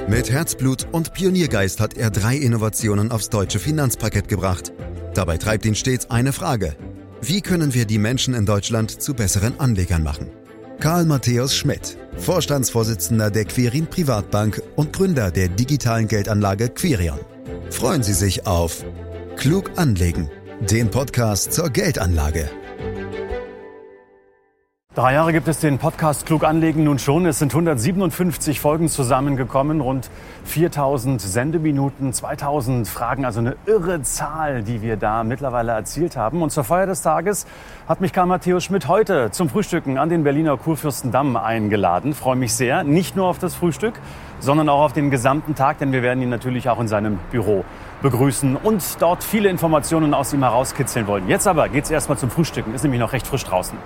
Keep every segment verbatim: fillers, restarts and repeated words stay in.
Mit Herzblut und Pioniergeist hat er drei Innovationen aufs deutsche Finanzparkett gebracht. Dabei treibt ihn stets eine Frage: Wie können wir die Menschen in Deutschland zu besseren Anlegern machen? Karl Matthäus Schmidt, Vorstandsvorsitzender der Quirin Privatbank und Gründer der digitalen Geldanlage Quirion. Freuen Sie sich auf Klug anlegen, den Podcast zur Geldanlage. Drei Jahre gibt es den Podcast Klug anlegen nun schon. Es sind hundertsiebenundfünfzig Folgen zusammengekommen, rund viertausend Sendeminuten, zweitausend Fragen, also eine irre Zahl, die wir da mittlerweile erzielt haben. Und zur Feier des Tages hat mich Karl Matthäus Schmidt heute zum Frühstücken an den Berliner Kurfürstendamm eingeladen. Ich freue mich sehr, nicht nur auf das Frühstück, sondern auch auf den gesamten Tag, denn wir werden ihn natürlich auch in seinem Büro begrüßen und dort viele Informationen aus ihm herauskitzeln wollen. Jetzt aber geht's erstmal zum Frühstücken, ist nämlich noch recht frisch draußen.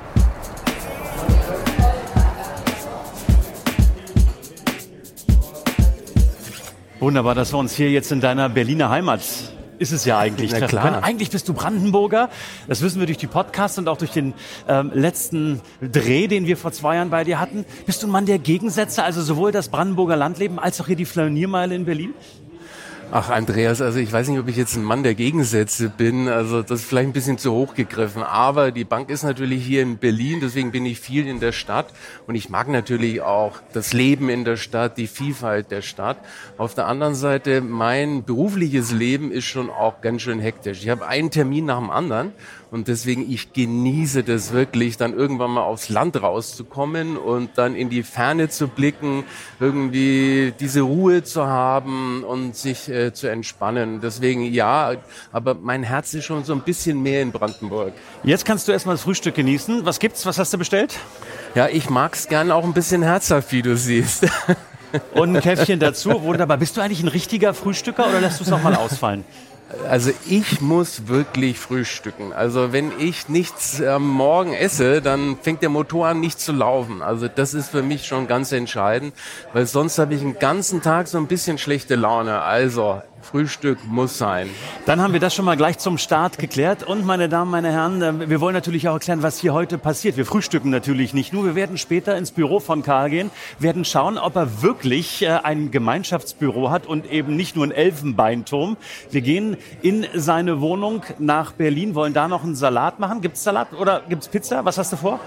Wunderbar, dass wir uns hier jetzt in deiner Berliner Heimat, ist es ja eigentlich, treffen können. Eigentlich bist du Brandenburger, das wissen wir durch die Podcasts und auch durch den ähm, letzten Dreh, den wir vor zwei Jahren bei dir hatten. Bist du ein Mann der Gegensätze, also sowohl das Brandenburger Landleben als auch hier die Flaniermeile in Berlin? Ach, Andreas, also ich weiß nicht, ob ich jetzt ein Mann der Gegensätze bin, also das ist vielleicht ein bisschen zu hoch gegriffen, aber die Bank ist natürlich hier in Berlin, deswegen bin ich viel in der Stadt und ich mag natürlich auch das Leben in der Stadt, die Vielfalt der Stadt. Auf der anderen Seite, mein berufliches Leben ist schon auch ganz schön hektisch. Ich habe einen Termin nach dem anderen und deswegen, ich genieße das wirklich, dann irgendwann mal aufs Land rauszukommen und dann in die Ferne zu blicken, irgendwie diese Ruhe zu haben und sich äh, zu entspannen. Deswegen ja, aber mein Herz ist schon so ein bisschen mehr in Brandenburg. Jetzt kannst du erstmal das Frühstück genießen. Was gibt's? Was hast du bestellt? Ja, ich mag's gern auch ein bisschen herzhaft, wie du siehst. Und ein Käffchen dazu. Wunderbar. Bist du eigentlich ein richtiger Frühstücker oder lässt du es noch mal ausfallen? Also ich muss wirklich frühstücken. Also wenn ich nichts am Morgen esse, dann fängt der Motor an nicht zu laufen. Also das ist für mich schon ganz entscheidend, weil sonst habe ich den ganzen Tag so ein bisschen schlechte Laune. Also Frühstück muss sein. Dann haben wir das schon mal gleich zum Start geklärt. Und meine Damen, meine Herren, wir wollen natürlich auch erklären, was hier heute passiert. Wir frühstücken natürlich nicht nur. Wir werden später ins Büro von Karl gehen, werden schauen, ob er wirklich ein Gemeinschaftsbüro hat und eben nicht nur einen Elfenbeinturm. Wir gehen in seine Wohnung nach Berlin, wollen da noch einen Salat machen. Gibt's Salat oder gibt's Pizza? Was hast du vor?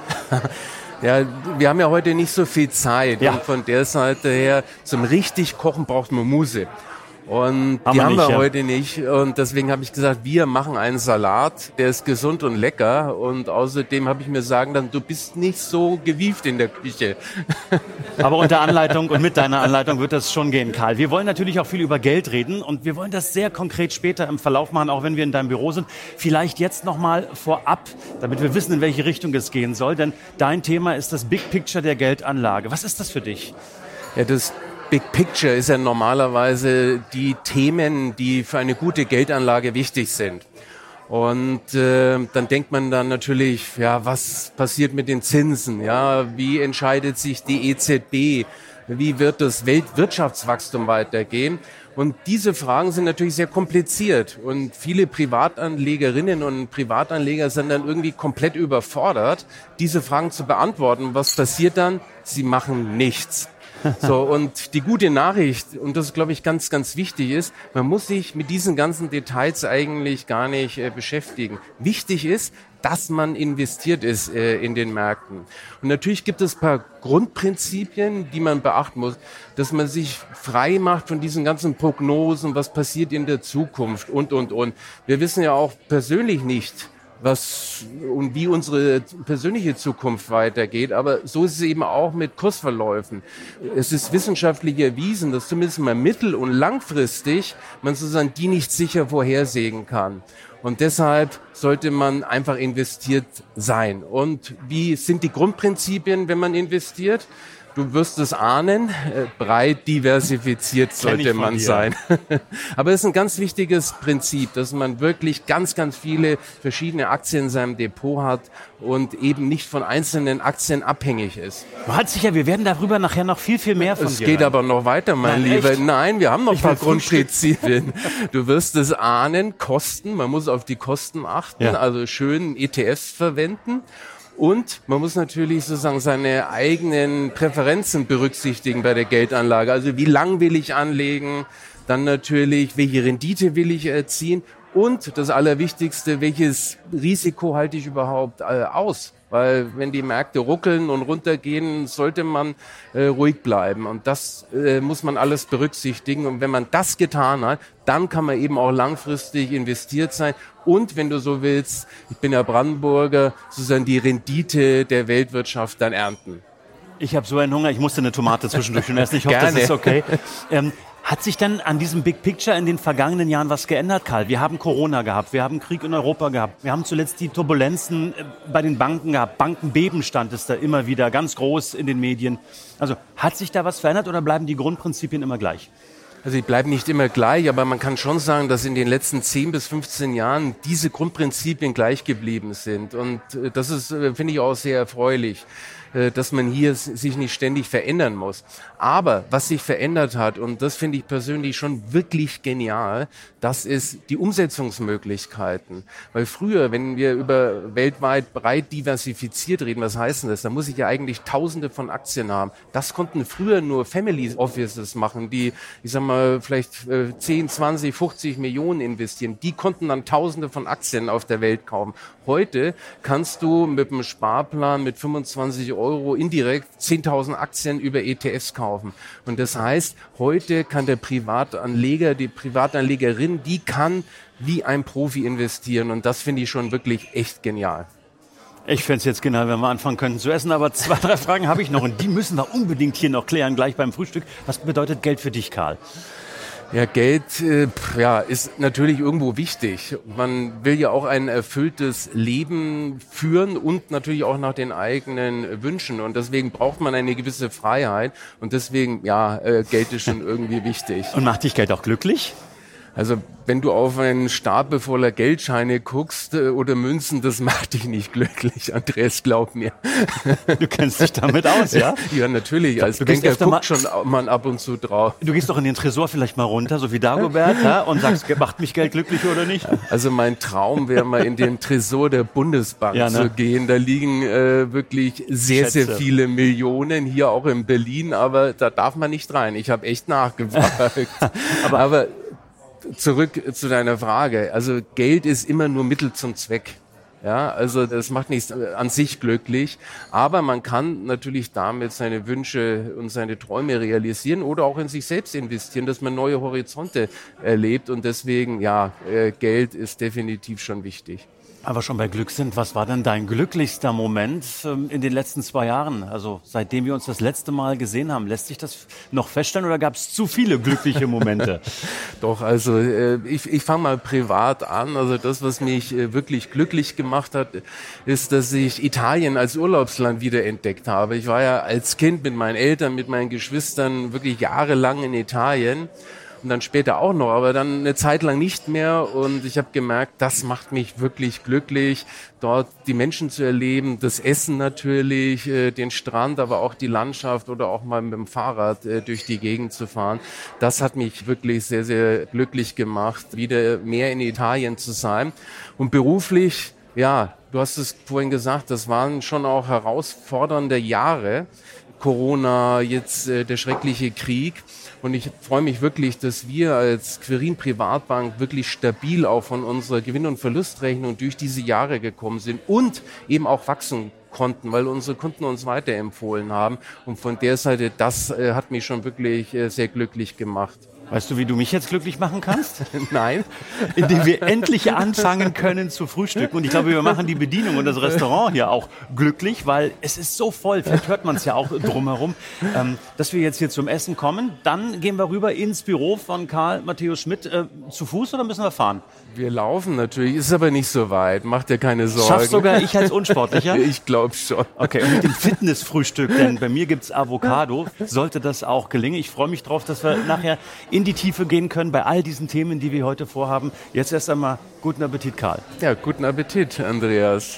Ja, wir haben ja heute nicht so viel Zeit. Ja. Und von der Seite her, zum richtig Kochen braucht man Muße. Und haben die wir haben nicht, wir ja. heute nicht und deswegen habe ich gesagt, wir machen einen Salat, der ist gesund und lecker und außerdem habe ich mir sagen lassen, du bist nicht so gewieft in der Küche. Aber unter Anleitung und mit deiner Anleitung wird das schon gehen, Karl. Wir wollen natürlich auch viel über Geld reden und wir wollen das sehr konkret später im Verlauf machen, auch wenn wir in deinem Büro sind. Vielleicht jetzt nochmal vorab, damit wir wissen, in welche Richtung es gehen soll, denn dein Thema ist das Big Picture der Geldanlage. Was ist das für dich? Ja, das Big Picture ist ja normalerweise die Themen, die für eine gute Geldanlage wichtig sind. Und äh, dann denkt man dann natürlich, ja, was passiert mit den Zinsen? Ja, wie entscheidet sich die E Z B? Wie wird das Weltwirtschaftswachstum weitergehen? Und diese Fragen sind natürlich sehr kompliziert und viele Privatanlegerinnen und Privatanleger sind dann irgendwie komplett überfordert, diese Fragen zu beantworten. Was passiert dann? Sie machen nichts. So, und die gute Nachricht, und das glaube ich ganz, ganz wichtig ist, man muss sich mit diesen ganzen Details eigentlich gar nicht äh, beschäftigen. Wichtig ist, dass man investiert ist äh, in den Märkten. Und natürlich gibt es ein paar Grundprinzipien, die man beachten muss, dass man sich frei macht von diesen ganzen Prognosen, was passiert in der Zukunft und, und, und. Wir wissen ja auch persönlich nicht, was und wie unsere persönliche Zukunft weitergeht. Aber so ist es eben auch mit Kursverläufen. Es ist wissenschaftlich erwiesen, dass zumindest mal mittel- und langfristig man sozusagen die nicht sicher vorhersehen kann. Und deshalb sollte man einfach investiert sein. Und wie sind die Grundprinzipien, wenn man investiert? Du wirst es ahnen, äh, breit diversifiziert sollte man sein. Aber es ist ein ganz wichtiges Prinzip, dass man wirklich ganz, ganz viele verschiedene Aktien in seinem Depot hat und eben nicht von einzelnen Aktien abhängig ist. Du hast sicher, wir werden darüber nachher noch viel, viel mehr von es dir. Es geht aber noch weiter, mein Nein, Lieber. echt? Nein, wir haben noch Ich ein paar will Grundprinzipien. Du wirst es ahnen, Kosten, man muss auf die Kosten achten, Ja. also schön E T Fs verwenden. Und man muss natürlich sozusagen seine eigenen Präferenzen berücksichtigen bei der Geldanlage. Also wie lang will ich anlegen? Dann natürlich, welche Rendite will ich erzielen? Und das Allerwichtigste, welches Risiko halte ich überhaupt äh, aus? Weil wenn die Märkte ruckeln und runtergehen, sollte man äh, ruhig bleiben. Und das äh, muss man alles berücksichtigen. Und wenn man das getan hat, dann kann man eben auch langfristig investiert sein. Und wenn du so willst, ich bin ja Brandenburger, sozusagen die Rendite der Weltwirtschaft dann ernten. Ich habe so einen Hunger, ich musste eine Tomate zwischendurch schon essen. Ich hoffe, das ist okay. Ähm, Hat sich dann an diesem Big Picture in den vergangenen Jahren was geändert, Karl? Wir haben Corona gehabt, wir haben Krieg in Europa gehabt, wir haben zuletzt die Turbulenzen bei den Banken gehabt. Bankenbeben stand es da immer wieder ganz groß in den Medien. Also hat sich da was verändert oder bleiben die Grundprinzipien immer gleich? Also die bleiben nicht immer gleich, aber man kann schon sagen, dass in den letzten zehn bis fünfzehn Jahren diese Grundprinzipien gleich geblieben sind. Und das ist, finde ich, auch sehr erfreulich, dass man hier sich nicht ständig verändern muss. Aber was sich verändert hat, und das finde ich persönlich schon wirklich genial, das ist die Umsetzungsmöglichkeiten. Weil früher, wenn wir über weltweit breit diversifiziert reden, was heißt denn das? Da muss ich ja eigentlich Tausende von Aktien haben. Das konnten früher nur Family Offices machen, die, ich sag mal, vielleicht zehn, zwanzig, fünfzig Millionen investieren. Die konnten dann Tausende von Aktien auf der Welt kaufen. Heute kannst du mit einem Sparplan mit fünfundzwanzig Euro indirekt zehntausend Aktien über E T Fs kaufen. Und das heißt, heute kann der Privatanleger, die Privatanlegerin, die kann wie ein Profi investieren. Und das finde ich schon wirklich echt genial. Ich fände es jetzt genial, wenn wir anfangen könnten zu essen, aber zwei, drei Fragen habe ich noch und die müssen wir unbedingt hier noch klären, gleich beim Frühstück. Was bedeutet Geld für dich, Karl? Ja, Geld äh, ja, ist natürlich irgendwo wichtig. Man will ja auch ein erfülltes Leben führen und natürlich auch nach den eigenen Wünschen. Und deswegen braucht man eine gewisse Freiheit. Und deswegen, ja, äh, Geld ist schon irgendwie wichtig. Und macht dich Geld auch glücklich? Also wenn du auf einen Stapel voller Geldscheine guckst äh, oder Münzen, das macht dich nicht glücklich, Andreas, glaub mir. Du kennst dich damit aus, ja? Ja, natürlich. Als Banker guckt schon man ab und zu drauf. Du gehst doch in den Tresor vielleicht mal runter, so wie Dagobert, ja, und sagst, macht mich Geld glücklich oder nicht? Also mein Traum wäre mal in den Tresor der Bundesbank ja, ne? zu gehen. Da liegen äh, wirklich sehr, Schätze. sehr viele Millionen, hier auch in Berlin, aber da darf man nicht rein. Ich habe echt nachgefragt. aber, aber zurück zu deiner Frage. Also Geld ist immer nur Mittel zum Zweck. Ja, also das macht nichts an sich glücklich, aber man kann natürlich damit seine Wünsche und seine Träume realisieren oder auch in sich selbst investieren, dass man neue Horizonte erlebt und deswegen, ja, Geld ist definitiv schon wichtig. Aber schon bei Glück sind, was war denn dein glücklichster Moment ähm, in den letzten zwei Jahren? Also seitdem wir uns das letzte Mal gesehen haben, lässt sich das noch feststellen oder gab es zu viele glückliche Momente? Doch, also äh, ich, ich fange mal privat an. Also das, was mich äh, wirklich glücklich gemacht hat, ist, dass ich Italien als Urlaubsland wiederentdeckt habe. Ich war ja als Kind mit meinen Eltern, mit meinen Geschwistern wirklich jahrelang in Italien. Und dann später auch noch, aber dann eine Zeit lang nicht mehr. Und ich habe gemerkt, das macht mich wirklich glücklich, dort die Menschen zu erleben, das Essen natürlich, äh, den Strand, aber auch die Landschaft oder auch mal mit dem Fahrrad äh, durch die Gegend zu fahren. Das hat mich wirklich sehr, sehr glücklich gemacht, wieder mehr in Italien zu sein. Und beruflich, ja, du hast es vorhin gesagt, das waren schon auch herausfordernde Jahre. Corona, jetzt äh, der schreckliche Krieg. Und ich freue mich wirklich, dass wir als Quirin Privatbank wirklich stabil auch von unserer Gewinn- und Verlustrechnung durch diese Jahre gekommen sind und eben auch wachsen konnten, weil unsere Kunden uns weiterempfohlen haben. Und von der Seite, das äh, hat mich schon wirklich äh, sehr glücklich gemacht. Weißt du, wie du mich jetzt glücklich machen kannst? Nein. Indem wir endlich anfangen können zu frühstücken. Und ich glaube, wir machen die Bedienung und das Restaurant hier auch glücklich, weil es ist so voll, vielleicht hört man es ja auch drumherum, ähm, dass wir jetzt hier zum Essen kommen. Dann gehen wir rüber ins Büro von Karl Matthäus Schmidt. Äh, zu Fuß oder müssen wir fahren? Wir laufen natürlich, ist aber nicht so weit. Macht dir keine Sorgen. Schaffst sogar ich als Unsportlicher? Ich glaube schon. Okay, und mit dem Fitnessfrühstück, denn bei mir gibt's Avocado, sollte das auch gelingen. Ich freue mich drauf, dass wir nachher in die Tiefe gehen können bei all diesen Themen, die wir heute vorhaben. Jetzt erst einmal guten Appetit, Karl. Ja, guten Appetit, Andreas.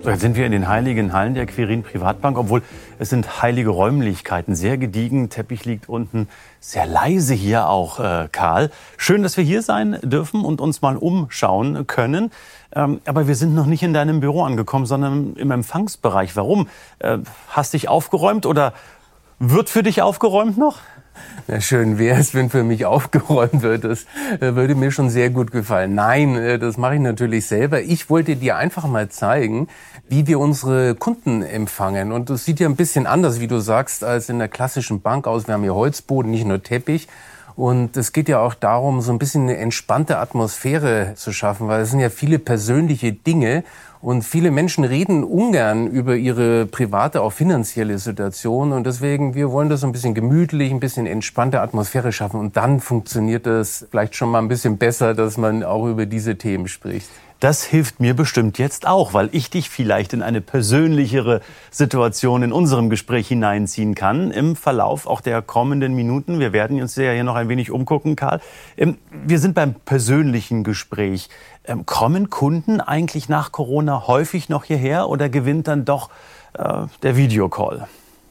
So, jetzt sind wir in den heiligen Hallen der Quirin Privatbank, obwohl es sind heilige Räumlichkeiten, sehr gediegen, Teppich liegt unten, sehr leise hier auch, äh, Karl. Schön, dass wir hier sein dürfen und uns mal umschauen können. Ähm, aber wir sind noch nicht in deinem Büro angekommen, sondern im Empfangsbereich. Warum? Äh, hast dich aufgeräumt oder wird für dich aufgeräumt noch? Na schön wäre es, wenn für mich aufgeräumt wird. Das äh, würde mir schon sehr gut gefallen. Nein, äh, das mache ich natürlich selber. Ich wollte dir einfach mal zeigen, wie wir unsere Kunden empfangen. Und das sieht ja ein bisschen anders, wie du sagst, als in der klassischen Bank aus. Wir haben hier Holzboden, nicht nur Teppich. Und es geht ja auch darum, so ein bisschen eine entspannte Atmosphäre zu schaffen, weil es sind ja viele persönliche Dinge. Und viele Menschen reden ungern über ihre private, auch finanzielle Situation. Und deswegen, wir wollen das so ein bisschen gemütlich, ein bisschen entspannte Atmosphäre schaffen. Und dann funktioniert das vielleicht schon mal ein bisschen besser, dass man auch über diese Themen spricht. Das hilft mir bestimmt jetzt auch, weil ich dich vielleicht in eine persönlichere Situation in unserem Gespräch hineinziehen kann, im Verlauf auch der kommenden Minuten. Wir werden uns ja hier noch ein wenig umgucken, Karl. Wir sind beim persönlichen Gespräch. Kommen Kunden eigentlich nach Corona häufig noch hierher oder gewinnt dann doch äh, der Videocall?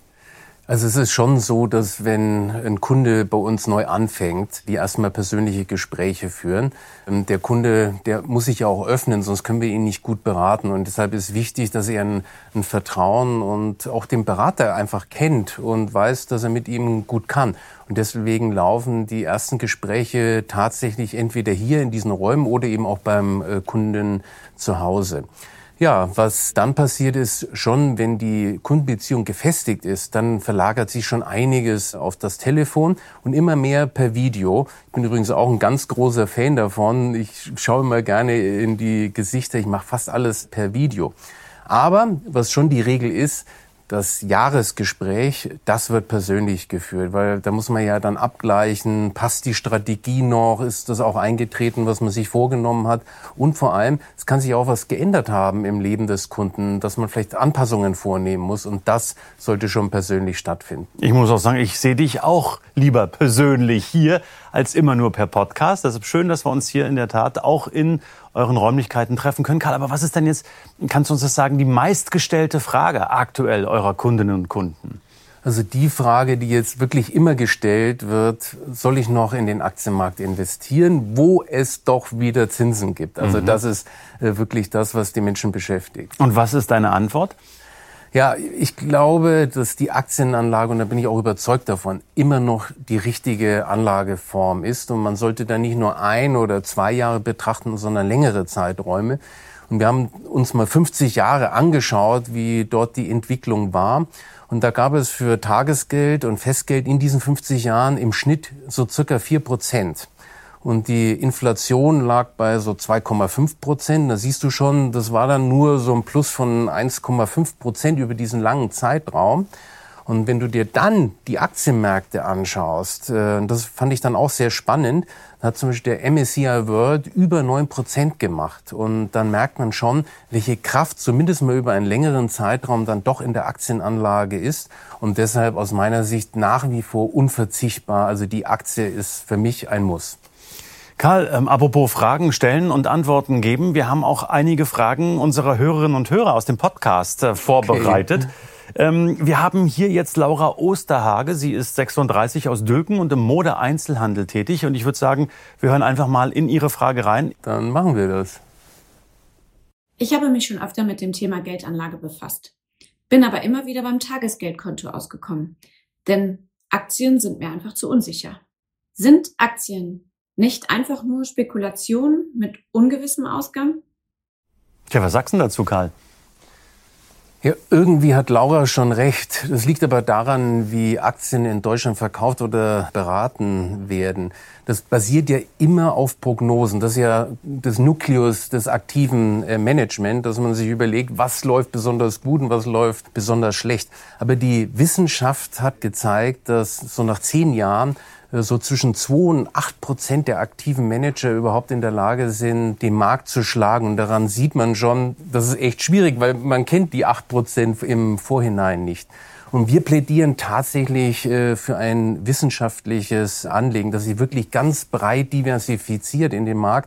Also es ist schon so, dass wenn ein Kunde bei uns neu anfängt, die erstmal persönliche Gespräche führen. Der Kunde, der muss sich ja auch öffnen, sonst können wir ihn nicht gut beraten. Und deshalb ist wichtig, dass er ein, ein Vertrauen und auch den Berater einfach kennt und weiß, dass er mit ihm gut kann. Und deswegen laufen die ersten Gespräche tatsächlich entweder hier in diesen Räumen oder eben auch beim Kunden zu Hause. Ja, was dann passiert ist, schon wenn die Kundenbeziehung gefestigt ist, dann verlagert sich schon einiges auf das Telefon und immer mehr per Video. Ich bin übrigens auch ein ganz großer Fan davon. Ich schaue immer gerne in die Gesichter. Ich mache fast alles per Video. Aber was schon die Regel ist, das Jahresgespräch, das wird persönlich geführt, weil da muss man ja dann abgleichen, passt die Strategie noch, ist das auch eingetreten, was man sich vorgenommen hat und vor allem, es kann sich auch was geändert haben im Leben des Kunden, dass man vielleicht Anpassungen vornehmen muss und das sollte schon persönlich stattfinden. Ich muss auch sagen, ich sehe dich auch lieber persönlich hier als immer nur per Podcast. Deshalb schön, dass wir uns hier in der Tat auch in euren Räumlichkeiten treffen können. Karl, aber was ist denn jetzt, kannst du uns das sagen, die meistgestellte Frage aktuell eurer Kundinnen und Kunden? Also die Frage, die jetzt wirklich immer gestellt wird, soll ich noch in den Aktienmarkt investieren, wo es doch wieder Zinsen gibt? Also mhm. das ist äh, wirklich das, was die Menschen beschäftigt. Und was ist deine Antwort? Ja, ich glaube, dass die Aktienanlage, und da bin ich auch überzeugt davon, immer noch die richtige Anlageform ist. Und man sollte da nicht nur ein oder zwei Jahre betrachten, sondern längere Zeiträume. Und wir haben uns mal fünfzig Jahre angeschaut, wie dort die Entwicklung war. Und da gab es für Tagesgeld und Festgeld in diesen fünfzig Jahren im Schnitt so circa vier Prozent. Und die Inflation lag bei so zwei Komma fünf Prozent. Da siehst du schon, das war dann nur so ein Plus von eins Komma fünf Prozent über diesen langen Zeitraum. Und wenn du dir dann die Aktienmärkte anschaust, äh, das fand ich dann auch sehr spannend, da hat zum Beispiel der M S C I World über neun Prozent gemacht. Und dann merkt man schon, welche Kraft zumindest mal über einen längeren Zeitraum dann doch in der Aktienanlage ist. Und deshalb aus meiner Sicht nach wie vor unverzichtbar. Also die Aktie ist für mich ein Muss. Karl, ähm, apropos Fragen stellen und Antworten geben. Wir haben auch einige Fragen unserer Hörerinnen und Hörer aus dem Podcast äh, vorbereitet. Okay. Ähm, wir haben hier jetzt Laura Osterhage. Sie ist sechsunddreißig aus Dülken und im Mode-Einzelhandel tätig. Und ich würde sagen, wir hören einfach mal in ihre Frage rein. Dann machen wir das. Ich habe mich schon öfter mit dem Thema Geldanlage befasst. Bin aber immer wieder beim Tagesgeldkonto ausgekommen. Denn Aktien sind mir einfach zu unsicher. Sind Aktien nicht einfach nur Spekulation mit ungewissem Ausgang? Tja, was sagst du dazu, Karl? Ja, irgendwie hat Laura schon recht. Das liegt aber daran, wie Aktien in Deutschland verkauft oder beraten werden. Das basiert ja immer auf Prognosen. Das ist ja das Nukleus des aktiven Management, dass man sich überlegt, was läuft besonders gut und was läuft besonders schlecht. Aber die Wissenschaft hat gezeigt, dass so nach zehn Jahren so zwischen zwei und acht Prozent der aktiven Manager überhaupt in der Lage sind, den Markt zu schlagen. Und daran sieht man schon, das ist echt schwierig, weil man kennt die acht Prozent im Vorhinein nicht. Und wir plädieren tatsächlich äh, für ein wissenschaftliches Anlegen, das sich wirklich ganz breit diversifiziert in den Markt,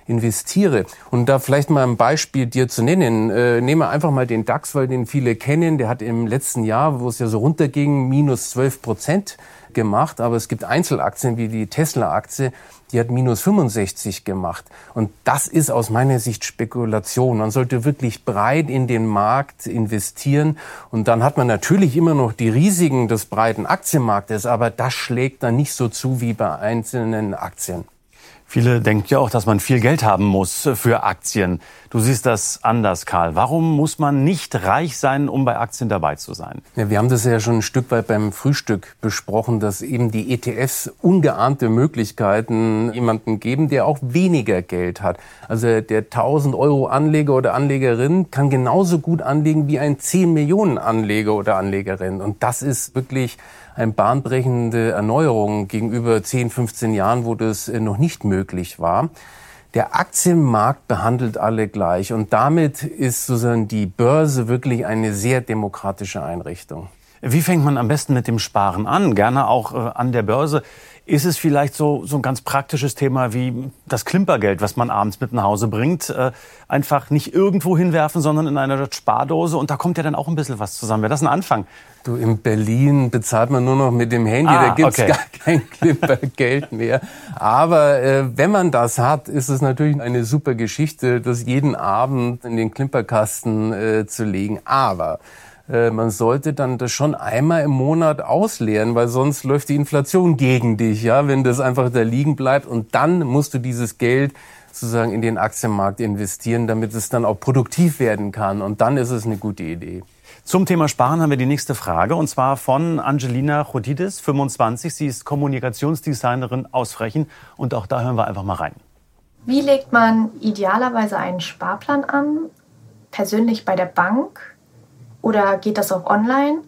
investiere. Und da vielleicht mal ein Beispiel dir zu nennen. Äh, nehmen wir einfach mal den DAX, weil den viele kennen. Der hat im letzten Jahr, wo es ja so runterging, minus zwölf Prozent gemacht. Aber es gibt Einzelaktien wie die Tesla-Aktie, die hat minus fünfundsechzig gemacht. Und das ist aus meiner Sicht Spekulation. Man sollte wirklich breit in den Markt investieren. Und dann hat man natürlich immer noch die Risiken des breiten Aktienmarktes, aber das schlägt dann nicht so zu wie bei einzelnen Aktien. Viele denken ja auch, dass man viel Geld haben muss für Aktien. Du siehst das anders, Karl. Warum muss man nicht reich sein, um bei Aktien dabei zu sein? Ja, wir haben das ja schon ein Stück weit beim Frühstück besprochen, dass eben die E T Fs ungeahnte Möglichkeiten jemanden geben, der auch weniger Geld hat. Also der tausend Euro Anleger oder Anlegerin kann genauso gut anlegen wie ein zehn Millionen Anleger oder Anlegerin. Und das ist wirklich eine bahnbrechende Erneuerung gegenüber zehn, fünfzehn Jahren, wo das noch nicht möglich war. Der Aktienmarkt behandelt alle gleich und damit ist sozusagen die Börse wirklich eine sehr demokratische Einrichtung. Wie fängt man am besten mit dem Sparen an? Gerne auch äh, an der Börse. Ist es vielleicht so, so ein ganz praktisches Thema wie das Klimpergeld, was man abends mit nach Hause bringt, äh, einfach nicht irgendwo hinwerfen, sondern in einer Spardose und da kommt ja dann auch ein bisschen was zusammen. Wäre das ein Anfang? Du, in Berlin bezahlt man nur noch mit dem Handy, ah, da gibt's okay. gar kein Klimpergeld mehr. Aber äh, wenn man das hat, ist es natürlich eine super Geschichte, das jeden Abend in den Klimperkasten äh, zu legen. Aber man sollte dann das schon einmal im Monat ausleeren, weil sonst läuft die Inflation gegen dich, ja, wenn das einfach da liegen bleibt. Und dann musst du dieses Geld sozusagen in den Aktienmarkt investieren, damit es dann auch produktiv werden kann. Und dann ist es eine gute Idee. Zum Thema Sparen haben wir die nächste Frage, und zwar von Angelina Chodidis, fünfundzwanzig. Sie ist Kommunikationsdesignerin aus Frechen. Und auch da hören wir einfach mal rein. Wie legt man idealerweise einen Sparplan an? Persönlich bei der Bank? Oder geht das auch online?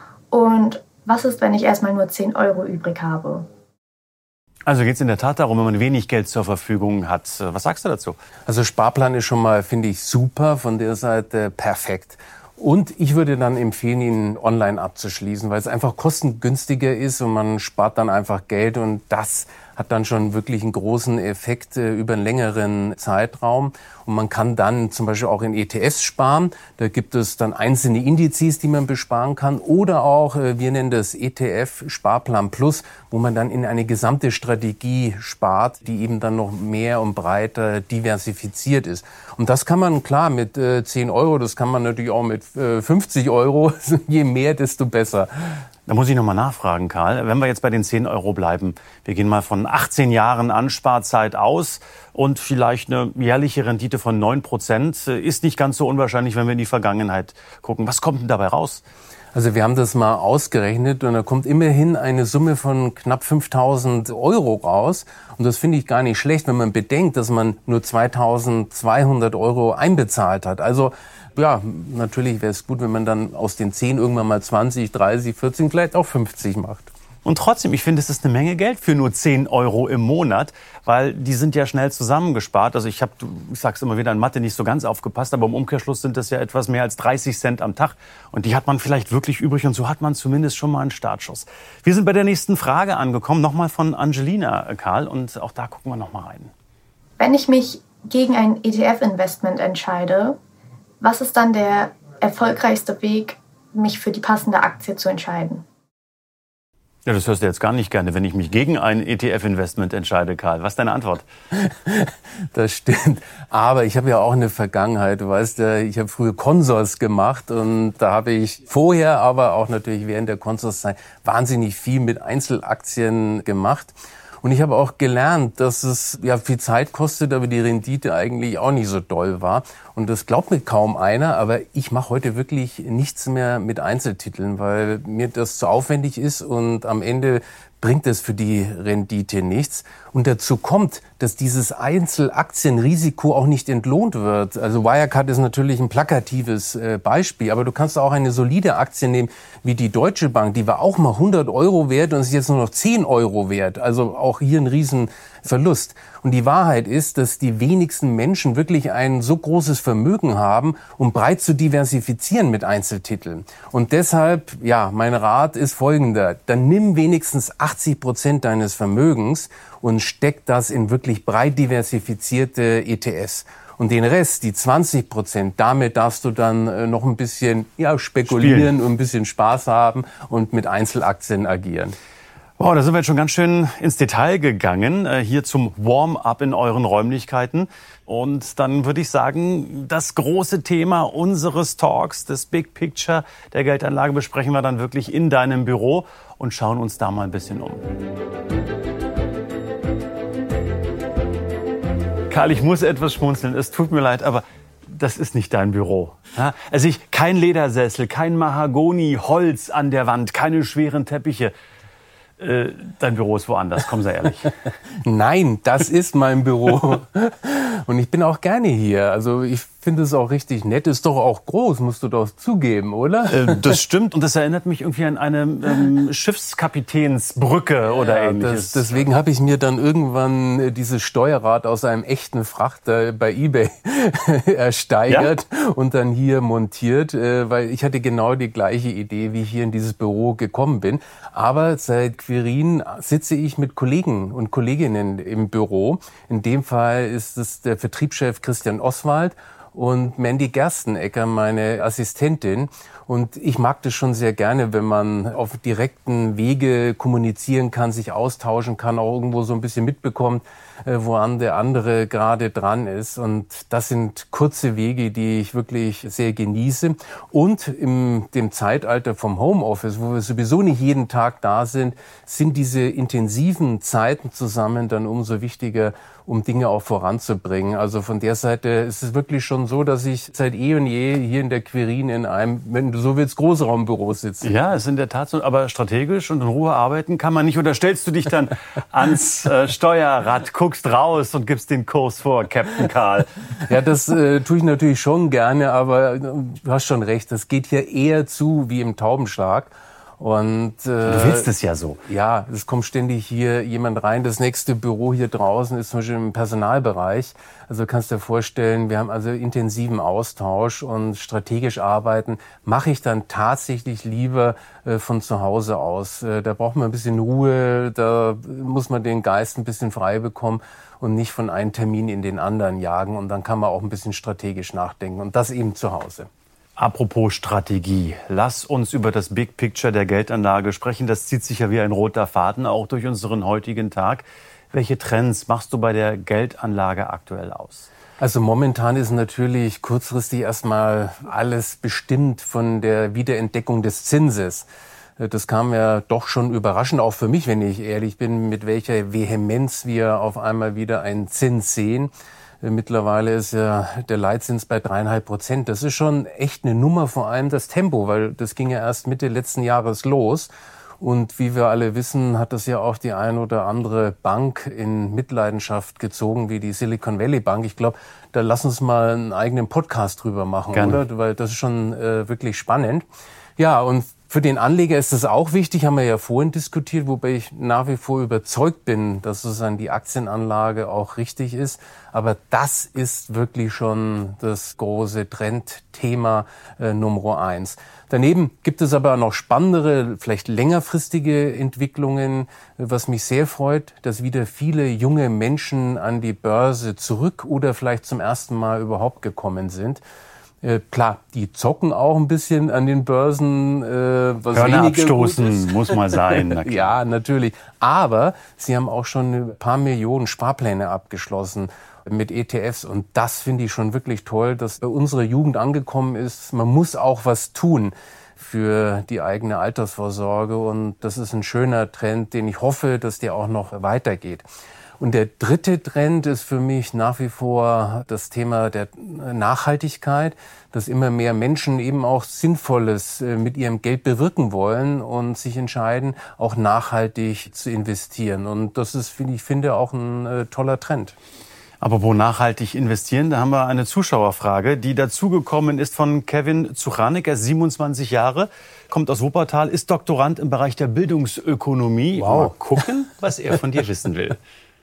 Und was ist, wenn ich erstmal nur zehn Euro übrig habe? Also geht es in der Tat darum, wenn man wenig Geld zur Verfügung hat. Was sagst du dazu? Also Sparplan ist schon mal, finde ich, super, von der Seite perfekt. Und ich würde dann empfehlen, ihn online abzuschließen, weil es einfach kostengünstiger ist und man spart dann einfach Geld und das hat dann schon wirklich einen großen Effekt äh, über einen längeren Zeitraum. Und man kann dann zum Beispiel auch in E T Fs sparen. Da gibt es dann einzelne Indizes, die man besparen kann. Oder auch, äh, wir nennen das E T F Sparplan Plus, wo man dann in eine gesamte Strategie spart, die eben dann noch mehr und breiter diversifiziert ist. Und das kann man klar mit äh, zehn Euro, das kann man natürlich auch mit äh, fünfzig Euro. Je mehr, desto besser. Da muss ich noch mal nachfragen, Karl. Wenn wir jetzt bei den zehn Euro bleiben, wir gehen mal von achtzehn Jahren Ansparzeit aus und vielleicht eine jährliche Rendite von neun Prozent ist nicht ganz so unwahrscheinlich, wenn wir in die Vergangenheit gucken. Was kommt denn dabei raus? Also wir haben das mal ausgerechnet und da kommt immerhin eine Summe von knapp fünftausend Euro raus. Und das finde ich gar nicht schlecht, wenn man bedenkt, dass man nur zweitausendzweihundert Euro einbezahlt hat. Also ja, natürlich wäre es gut, wenn man dann aus den zehn irgendwann mal zwanzig, dreißig, vierzig, vielleicht auch fünfzig macht. Und trotzdem, ich finde, es ist eine Menge Geld für nur zehn Euro im Monat, weil die sind ja schnell zusammengespart. Also ich habe, ich sag's immer wieder, in Mathe nicht so ganz aufgepasst, aber im Umkehrschluss sind das ja etwas mehr als dreißig Cent am Tag. Und die hat man vielleicht wirklich übrig und so hat man zumindest schon mal einen Startschuss. Wir sind bei der nächsten Frage angekommen, nochmal von Angelina, Karl, und auch da gucken wir nochmal rein. Wenn ich mich gegen ein E T F-Investment entscheide, was ist dann der erfolgreichste Weg, mich für die passende Aktie zu entscheiden? Ja, das hörst du jetzt gar nicht gerne, wenn ich mich gegen ein E T F-Investment entscheide, Karl. Was ist deine Antwort? Das stimmt. Aber ich habe ja auch eine Vergangenheit. Du weißt ja, ich habe früher Consors gemacht und da habe ich vorher, aber auch natürlich während der Consorszeit wahnsinnig viel mit Einzelaktien gemacht. Und ich habe auch gelernt, dass es ja viel Zeit kostet, aber die Rendite eigentlich auch nicht so doll war. Und das glaubt mir kaum einer, aber ich mache heute wirklich nichts mehr mit Einzeltiteln, weil mir das zu aufwendig ist und am Ende bringt es für die Rendite nichts. Und dazu kommt, dass dieses Einzelaktienrisiko auch nicht entlohnt wird. Also Wirecard ist natürlich ein plakatives äh, Beispiel, aber du kannst auch eine solide Aktie nehmen wie die Deutsche Bank. Die war auch mal hundert Euro wert und ist jetzt nur noch zehn Euro wert. Also auch hier ein Riesenverlust. Und die Wahrheit ist, dass die wenigsten Menschen wirklich ein so großes Vermögen haben, um breit zu diversifizieren mit Einzeltiteln. Und deshalb, ja, mein Rat ist folgender. Dann nimm wenigstens achtzig Prozent deines Vermögens und steck das in wirklich breit diversifizierte E T Fs. Und den Rest, die zwanzig Prozent, damit darfst du dann äh, noch ein bisschen ja, spekulieren Spielen. und ein bisschen Spaß haben und mit Einzelaktien agieren. Wow, da sind wir jetzt schon ganz schön ins Detail gegangen, äh, hier zum Warm-up in euren Räumlichkeiten. Und dann würde ich sagen, das große Thema unseres Talks, das Big Picture der Geldanlage, besprechen wir dann wirklich in deinem Büro und schauen uns da mal ein bisschen um. Karl, ich muss etwas schmunzeln. Es tut mir leid, aber das ist nicht dein Büro. Ja? Also ich, kein Ledersessel, kein Mahagoni, Holz an der Wand, keine schweren Teppiche. Äh, dein Büro ist woanders, komm, sei ehrlich. Nein, das ist mein Büro. Und ich bin auch gerne hier. Also ich finde es auch richtig nett. Ist doch auch groß, musst du doch zugeben, oder? Äh, das stimmt. Und das erinnert mich irgendwie an eine ähm, Schiffskapitänsbrücke oder ja, ähnliches. Das, deswegen habe ich mir dann irgendwann dieses Steuerrad aus einem echten Frachter bei eBay ersteigert ja? und dann hier montiert, äh, weil ich hatte genau die gleiche Idee, wie ich hier in dieses Büro gekommen bin. Aber seit Quirin sitze ich mit Kollegen und Kolleginnen im Büro. In dem Fall ist es der Vertriebschef Christian Oswald und Mandy Gerstenecker, meine Assistentin. Und ich mag das schon sehr gerne, wenn man auf direkten Wege kommunizieren kann, sich austauschen kann, auch irgendwo so ein bisschen mitbekommt, woran der andere gerade dran ist. Und das sind kurze Wege, die ich wirklich sehr genieße. Und in dem Zeitalter vom Homeoffice, wo wir sowieso nicht jeden Tag da sind, sind diese intensiven Zeiten zusammen dann umso wichtiger, um Dinge auch voranzubringen. Also von der Seite ist es wirklich schon so, dass ich seit eh und je hier in der Quirin in einem, wenn du so willst, Großraumbüro sitze. Ja, es ist in der Tat so, aber strategisch und in Ruhe arbeiten kann man nicht. Oder stellst du dich dann ans äh, Steuerrad, guckst raus und gibst den Kurs vor, Captain Karl? Ja, das äh, tue ich natürlich schon gerne, aber du hast schon recht, das geht hier eher zu wie im Taubenschlag. Und, äh, du willst es ja so. Ja, es kommt ständig hier jemand rein. Das nächste Büro hier draußen ist zum Beispiel im Personalbereich. Also kannst du dir vorstellen, wir haben also intensiven Austausch und strategisch arbeiten mache ich dann tatsächlich lieber äh, von zu Hause aus. Äh, da braucht man ein bisschen Ruhe, da muss man den Geist ein bisschen frei bekommen und nicht von einem Termin in den anderen jagen. Und dann kann man auch ein bisschen strategisch nachdenken und das eben zu Hause. Apropos Strategie, lass uns über das Big Picture der Geldanlage sprechen. Das zieht sich ja wie ein roter Faden auch durch unseren heutigen Tag. Welche Trends machst du bei der Geldanlage aktuell aus? Also momentan ist natürlich kurzfristig erstmal alles bestimmt von der Wiederentdeckung des Zinses. Das kam ja doch schon überraschend, auch für mich, wenn ich ehrlich bin, mit welcher Vehemenz wir auf einmal wieder einen Zins sehen. Mittlerweile ist ja der Leitzins bei dreieinhalb Prozent. Das ist schon echt eine Nummer, vor allem das Tempo, weil das ging ja erst Mitte letzten Jahres los. Und wie wir alle wissen, hat das ja auch die ein oder andere Bank in Mitleidenschaft gezogen, wie die Silicon Valley Bank. Ich glaube, da lass uns mal einen eigenen Podcast drüber machen, Gerne. Oder? Weil das ist schon äh, wirklich spannend. Ja, und für den Anleger ist das auch wichtig, haben wir ja vorhin diskutiert, wobei ich nach wie vor überzeugt bin, dass sozusagen die Aktienanlage auch richtig ist. Aber das ist wirklich schon das große Trendthema äh, Nummer eins. Daneben gibt es aber noch spannendere, vielleicht längerfristige Entwicklungen, was mich sehr freut, dass wieder viele junge Menschen an die Börse zurück oder vielleicht zum ersten Mal überhaupt gekommen sind. Äh, klar, die zocken auch ein bisschen an den Börsen. Äh, was Hörner weniger abstoßen gut ist. muss mal sein. Na ja, natürlich. Aber sie haben auch schon ein paar Millionen Sparpläne abgeschlossen mit E T Fs. Und das finde ich schon wirklich toll, dass bei unserer Jugend angekommen ist. Man muss auch was tun für die eigene Altersvorsorge. Und das ist ein schöner Trend, den ich hoffe, dass der auch noch weitergeht. Und der dritte Trend ist für mich nach wie vor das Thema der Nachhaltigkeit, dass immer mehr Menschen eben auch Sinnvolles mit ihrem Geld bewirken wollen und sich entscheiden, auch nachhaltig zu investieren. Und das ist, wie ich finde, auch ein äh, toller Trend. Apropos nachhaltig investieren, da haben wir eine Zuschauerfrage, die dazugekommen ist von Kevin Zuchanek. Er ist siebenundzwanzig Jahre, kommt aus Wuppertal, ist Doktorand im Bereich der Bildungsökonomie. Wow. Mal gucken, was er von dir wissen will.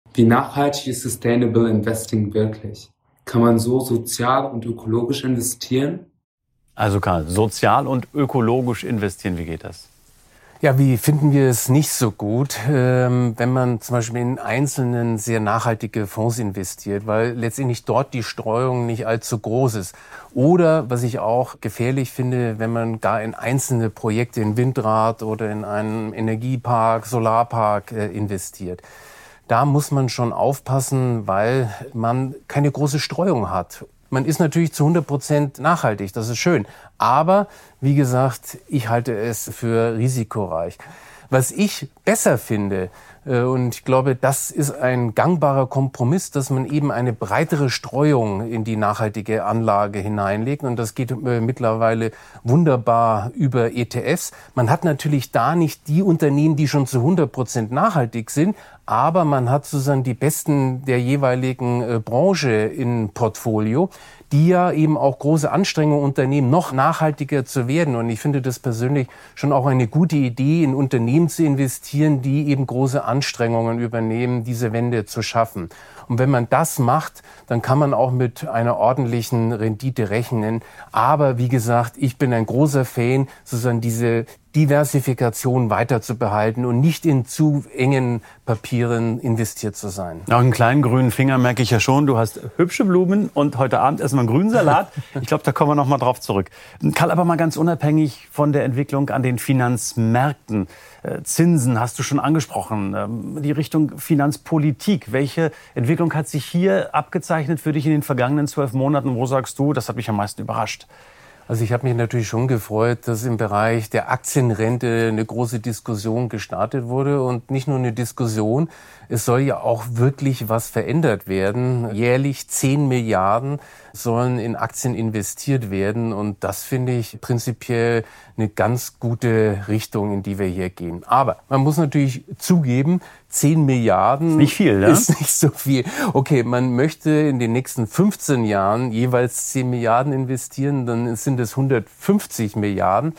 Wie nachhaltig ist Sustainable Investing wirklich? Kann man so sozial und ökologisch investieren? Also Karl, sozial und ökologisch investieren, wie geht das? Ja, wie finden wir es nicht so gut, ähm, wenn man zum Beispiel in einzelnen sehr nachhaltige Fonds investiert, weil letztendlich dort die Streuung nicht allzu groß ist. Oder, was ich auch gefährlich finde, wenn man gar in einzelne Projekte, in Windrad oder in einen Energiepark, Solarpark äh, investiert. Da muss man schon aufpassen, weil man keine große Streuung hat. Man ist natürlich zu hundert Prozent nachhaltig, das ist schön. Aber, wie gesagt, ich halte es für risikoreich. Was ich besser finde, und ich glaube, das ist ein gangbarer Kompromiss, dass man eben eine breitere Streuung in die nachhaltige Anlage hineinlegt. Und das geht mittlerweile wunderbar über E T Fs. Man hat natürlich da nicht die Unternehmen, die schon zu hundert Prozent nachhaltig sind, aber man hat sozusagen die Besten der jeweiligen äh, Branche im Portfolio, die ja eben auch große Anstrengungen unternehmen, noch nachhaltiger zu werden. Und ich finde das persönlich schon auch eine gute Idee, in Unternehmen zu investieren, die eben große Anstrengungen übernehmen, diese Wende zu schaffen. Und wenn man das macht, dann kann man auch mit einer ordentlichen Rendite rechnen. Aber wie gesagt, ich bin ein großer Fan, sozusagen diese Diversifikation weiter zu behalten und nicht in zu engen Papieren investiert zu sein. Auch einen kleinen grünen Finger merke ich ja schon. Du hast hübsche Blumen und heute Abend essen wir einen grünen Salat. Ich glaube, da kommen wir noch mal drauf zurück. Karl, aber mal ganz unabhängig von der Entwicklung an den Finanzmärkten. Äh, Zinsen hast du schon angesprochen. Ähm, die Richtung Finanzpolitik. Welche Entwicklung hat sich hier abgezeichnet für dich in den vergangenen zwölf Monaten? Wo sagst du, das hat mich am meisten überrascht? Also ich habe mich natürlich schon gefreut, dass im Bereich der Aktienrente eine große Diskussion gestartet wurde. Und nicht nur eine Diskussion, es soll ja auch wirklich was verändert werden. Jährlich zehn Milliarden sollen in Aktien investiert werden. Und das finde ich prinzipiell eine ganz gute Richtung, in die wir hier gehen. Aber man muss natürlich zugeben, zehn Milliarden ist nicht viel, ne? Ist nicht so viel. Okay, man möchte in den nächsten fünfzehn Jahren jeweils zehn Milliarden investieren, dann sind es hundertfünfzig Milliarden.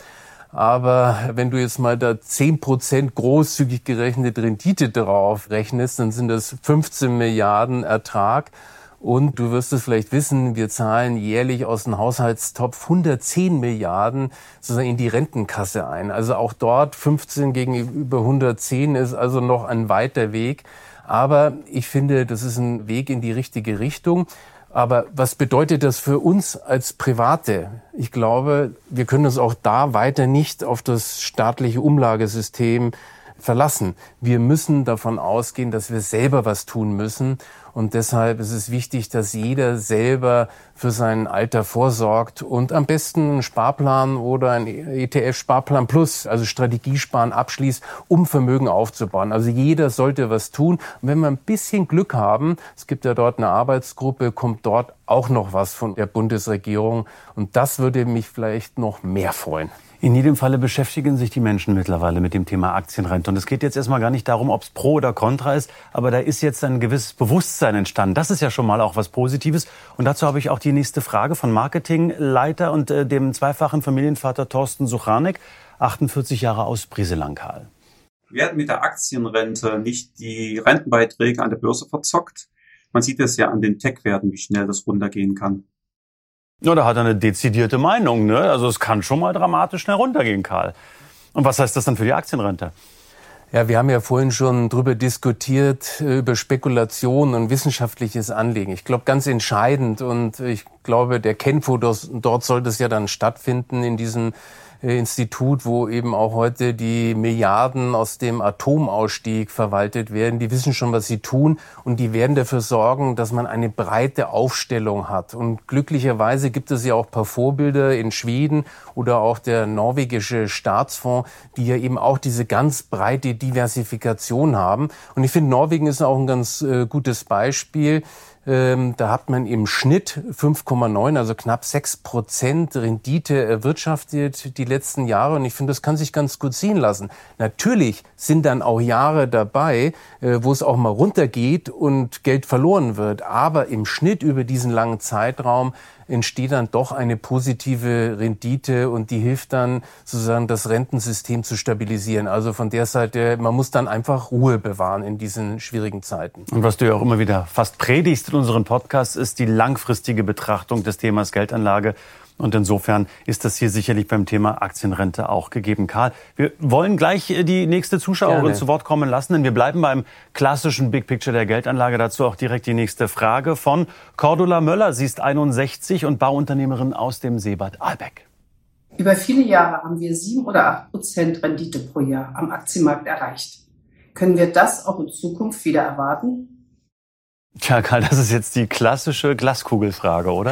Aber wenn du jetzt mal da zehn Prozent großzügig gerechnet Rendite drauf rechnest, dann sind das fünfzehn Milliarden Ertrag. Und du wirst es vielleicht wissen, wir zahlen jährlich aus dem Haushaltstopf hundertzehn Milliarden sozusagen in die Rentenkasse ein. Also auch dort fünfzehn gegenüber hundertzehn ist also noch ein weiter Weg. Aber ich finde, das ist ein Weg in die richtige Richtung. Aber was bedeutet das für uns als Private? Ich glaube, wir können uns auch da weiter nicht auf das staatliche Umlagesystem verlassen. Wir müssen davon ausgehen, dass wir selber was tun müssen. Und deshalb ist es wichtig, dass jeder selber für sein Alter vorsorgt und am besten einen Sparplan oder ein E T F-Sparplan Plus, also Strategiesparen abschließt, um Vermögen aufzubauen. Also jeder sollte was tun. Und wenn wir ein bisschen Glück haben, es gibt ja dort eine Arbeitsgruppe, kommt dort auch noch was von der Bundesregierung. Und das würde mich vielleicht noch mehr freuen. In jedem Falle beschäftigen sich die Menschen mittlerweile mit dem Thema Aktienrente. Und es geht jetzt erstmal gar nicht darum, ob es pro oder contra ist, aber da ist jetzt ein gewisses Bewusstsein entstanden. Das ist ja schon mal auch was Positives. Und dazu habe ich auch die nächste Frage von Marketingleiter und äh, dem zweifachen Familienvater Thorsten Suchanek, achtundvierzig Jahre aus Brieselang-Karl. Werden mit der Aktienrente nicht die Rentenbeiträge an der Börse verzockt? Man sieht es ja an den Tech-Werten, wie schnell das runtergehen kann. Ja, da hat er eine dezidierte Meinung, ne? Also es kann schon mal dramatisch schnell runtergehen, Karl. Und was heißt das dann für die Aktienrente? Ja, wir haben ja vorhin schon drüber diskutiert, über Spekulation und wissenschaftliches Anlegen. Ich glaube, ganz entscheidend, und ich glaube, der Kenfo, dort soll das ja dann stattfinden in diesem Institut, wo eben auch heute die Milliarden aus dem Atomausstieg verwaltet werden. Die wissen schon, was sie tun, und die werden dafür sorgen, dass man eine breite Aufstellung hat. Und glücklicherweise gibt es ja auch ein paar Vorbilder in Schweden oder auch der norwegische Staatsfonds, die ja eben auch diese ganz breite Diversifikation haben. Und ich finde, Norwegen ist auch ein ganz äh, gutes Beispiel. Ähm, da hat man im Schnitt fünf Komma neun, also knapp sechs Prozent Rendite erwirtschaftet die letzten Jahre. Und ich finde, das kann sich ganz gut sehen lassen. Natürlich sind dann auch Jahre dabei, äh, wo es auch mal runtergeht und Geld verloren wird. Aber im Schnitt über diesen langen Zeitraum entsteht dann doch eine positive Rendite und die hilft dann sozusagen das Rentensystem zu stabilisieren. Also von der Seite, man muss dann einfach Ruhe bewahren in diesen schwierigen Zeiten. Und was du ja auch immer wieder fast predigst in unseren Podcasts, ist die langfristige Betrachtung des Themas Geldanlage. Und insofern ist das hier sicherlich beim Thema Aktienrente auch gegeben. Karl, wir wollen gleich die nächste Zuschauerin Gerne. zu Wort kommen lassen, denn wir bleiben beim klassischen Big Picture der Geldanlage. Dazu auch direkt die nächste Frage von Cordula Möller. Sie ist einundsechzig und Bauunternehmerin aus dem Seebad Ahlbeck. Über viele Jahre haben wir sieben oder acht Prozent Rendite pro Jahr am Aktienmarkt erreicht. Können wir das auch in Zukunft wieder erwarten? Tja, Karl, das ist jetzt die klassische Glaskugelfrage, oder?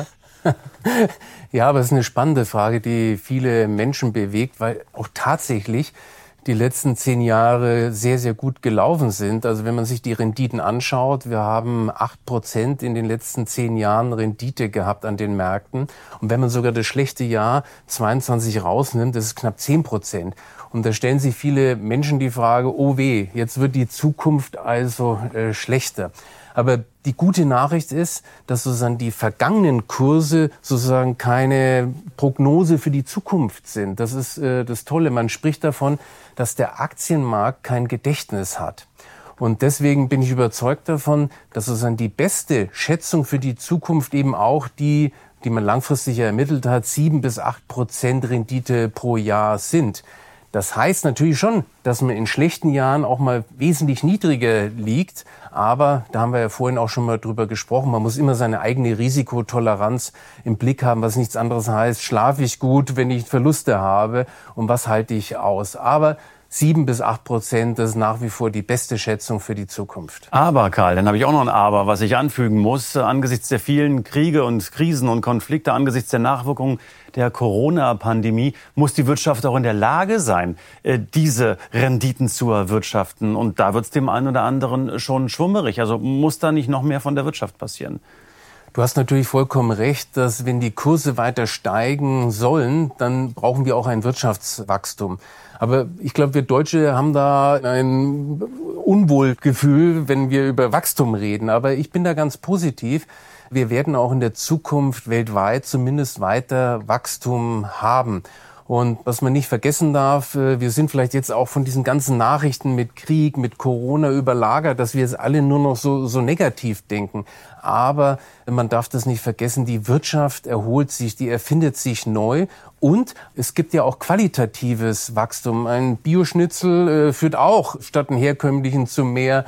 Ja, aber es ist eine spannende Frage, die viele Menschen bewegt, weil auch tatsächlich die letzten zehn Jahre sehr, sehr gut gelaufen sind. Also wenn man sich die Renditen anschaut, wir haben acht Prozent in den letzten zehn Jahren Rendite gehabt an den Märkten. Und wenn man sogar das schlechte Jahr zweiundzwanzig rausnimmt, das ist knapp zehn Prozent. Und da stellen sich viele Menschen die Frage, oh weh, jetzt wird die Zukunft also äh, schlechter. Aber die gute Nachricht ist, dass sozusagen die vergangenen Kurse sozusagen keine Prognose für die Zukunft sind. Das ist äh, das Tolle. Man spricht davon, dass der Aktienmarkt kein Gedächtnis hat. Und deswegen bin ich überzeugt davon, dass sozusagen die beste Schätzung für die Zukunft eben auch die, die man langfristig ermittelt hat, sieben bis acht Prozent Rendite pro Jahr sind. Das heißt natürlich schon, dass man in schlechten Jahren auch mal wesentlich niedriger liegt. Aber da haben wir ja vorhin auch schon mal drüber gesprochen. Man muss immer seine eigene Risikotoleranz im Blick haben, was nichts anderes heißt. Schlafe ich gut, wenn ich Verluste habe? Und was halte ich aus? Aber sieben bis acht Prozent, das ist nach wie vor die beste Schätzung für die Zukunft. Aber, Karl, dann habe ich auch noch ein Aber, was ich anfügen muss. Angesichts der vielen Kriege und Krisen und Konflikte, angesichts der Nachwirkungen der Corona-Pandemie, muss die Wirtschaft auch in der Lage sein, diese Renditen zu erwirtschaften. Und da wird es dem einen oder anderen schon schwummerig. Also muss da nicht noch mehr von der Wirtschaft passieren? Du hast natürlich vollkommen recht, dass wenn die Kurse weiter steigen sollen, dann brauchen wir auch ein Wirtschaftswachstum. Aber ich glaube, wir Deutsche haben da ein Unwohlgefühl, wenn wir über Wachstum reden. Aber ich bin da ganz positiv. Wir werden auch in der Zukunft weltweit zumindest weiter Wachstum haben. Und was man nicht vergessen darf, wir sind vielleicht jetzt auch von diesen ganzen Nachrichten mit Krieg, mit Corona überlagert, dass wir jetzt alle nur noch so, so negativ denken. Aber man darf das nicht vergessen, die Wirtschaft erholt sich, die erfindet sich neu. Und es gibt ja auch qualitatives Wachstum. Ein Bioschnitzel äh, führt auch statt einem herkömmlichen zu mehr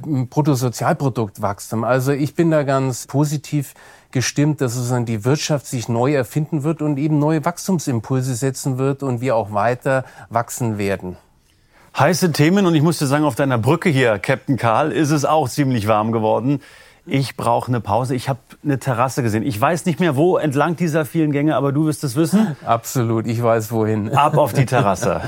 Bruttosozialproduktwachstum. Also ich bin da ganz positiv gestimmt, dass sozusagen die Wirtschaft sich neu erfinden wird und eben neue Wachstumsimpulse setzen wird und wir auch weiter wachsen werden. Heiße Themen und ich muss dir sagen, auf deiner Brücke hier, Captain Karl, ist es auch ziemlich warm geworden. Ich brauche eine Pause. Ich habe eine Terrasse gesehen. Ich weiß nicht mehr, wo entlang dieser vielen Gänge, aber du wirst es wissen. Absolut, ich weiß wohin. Ab auf die Terrasse.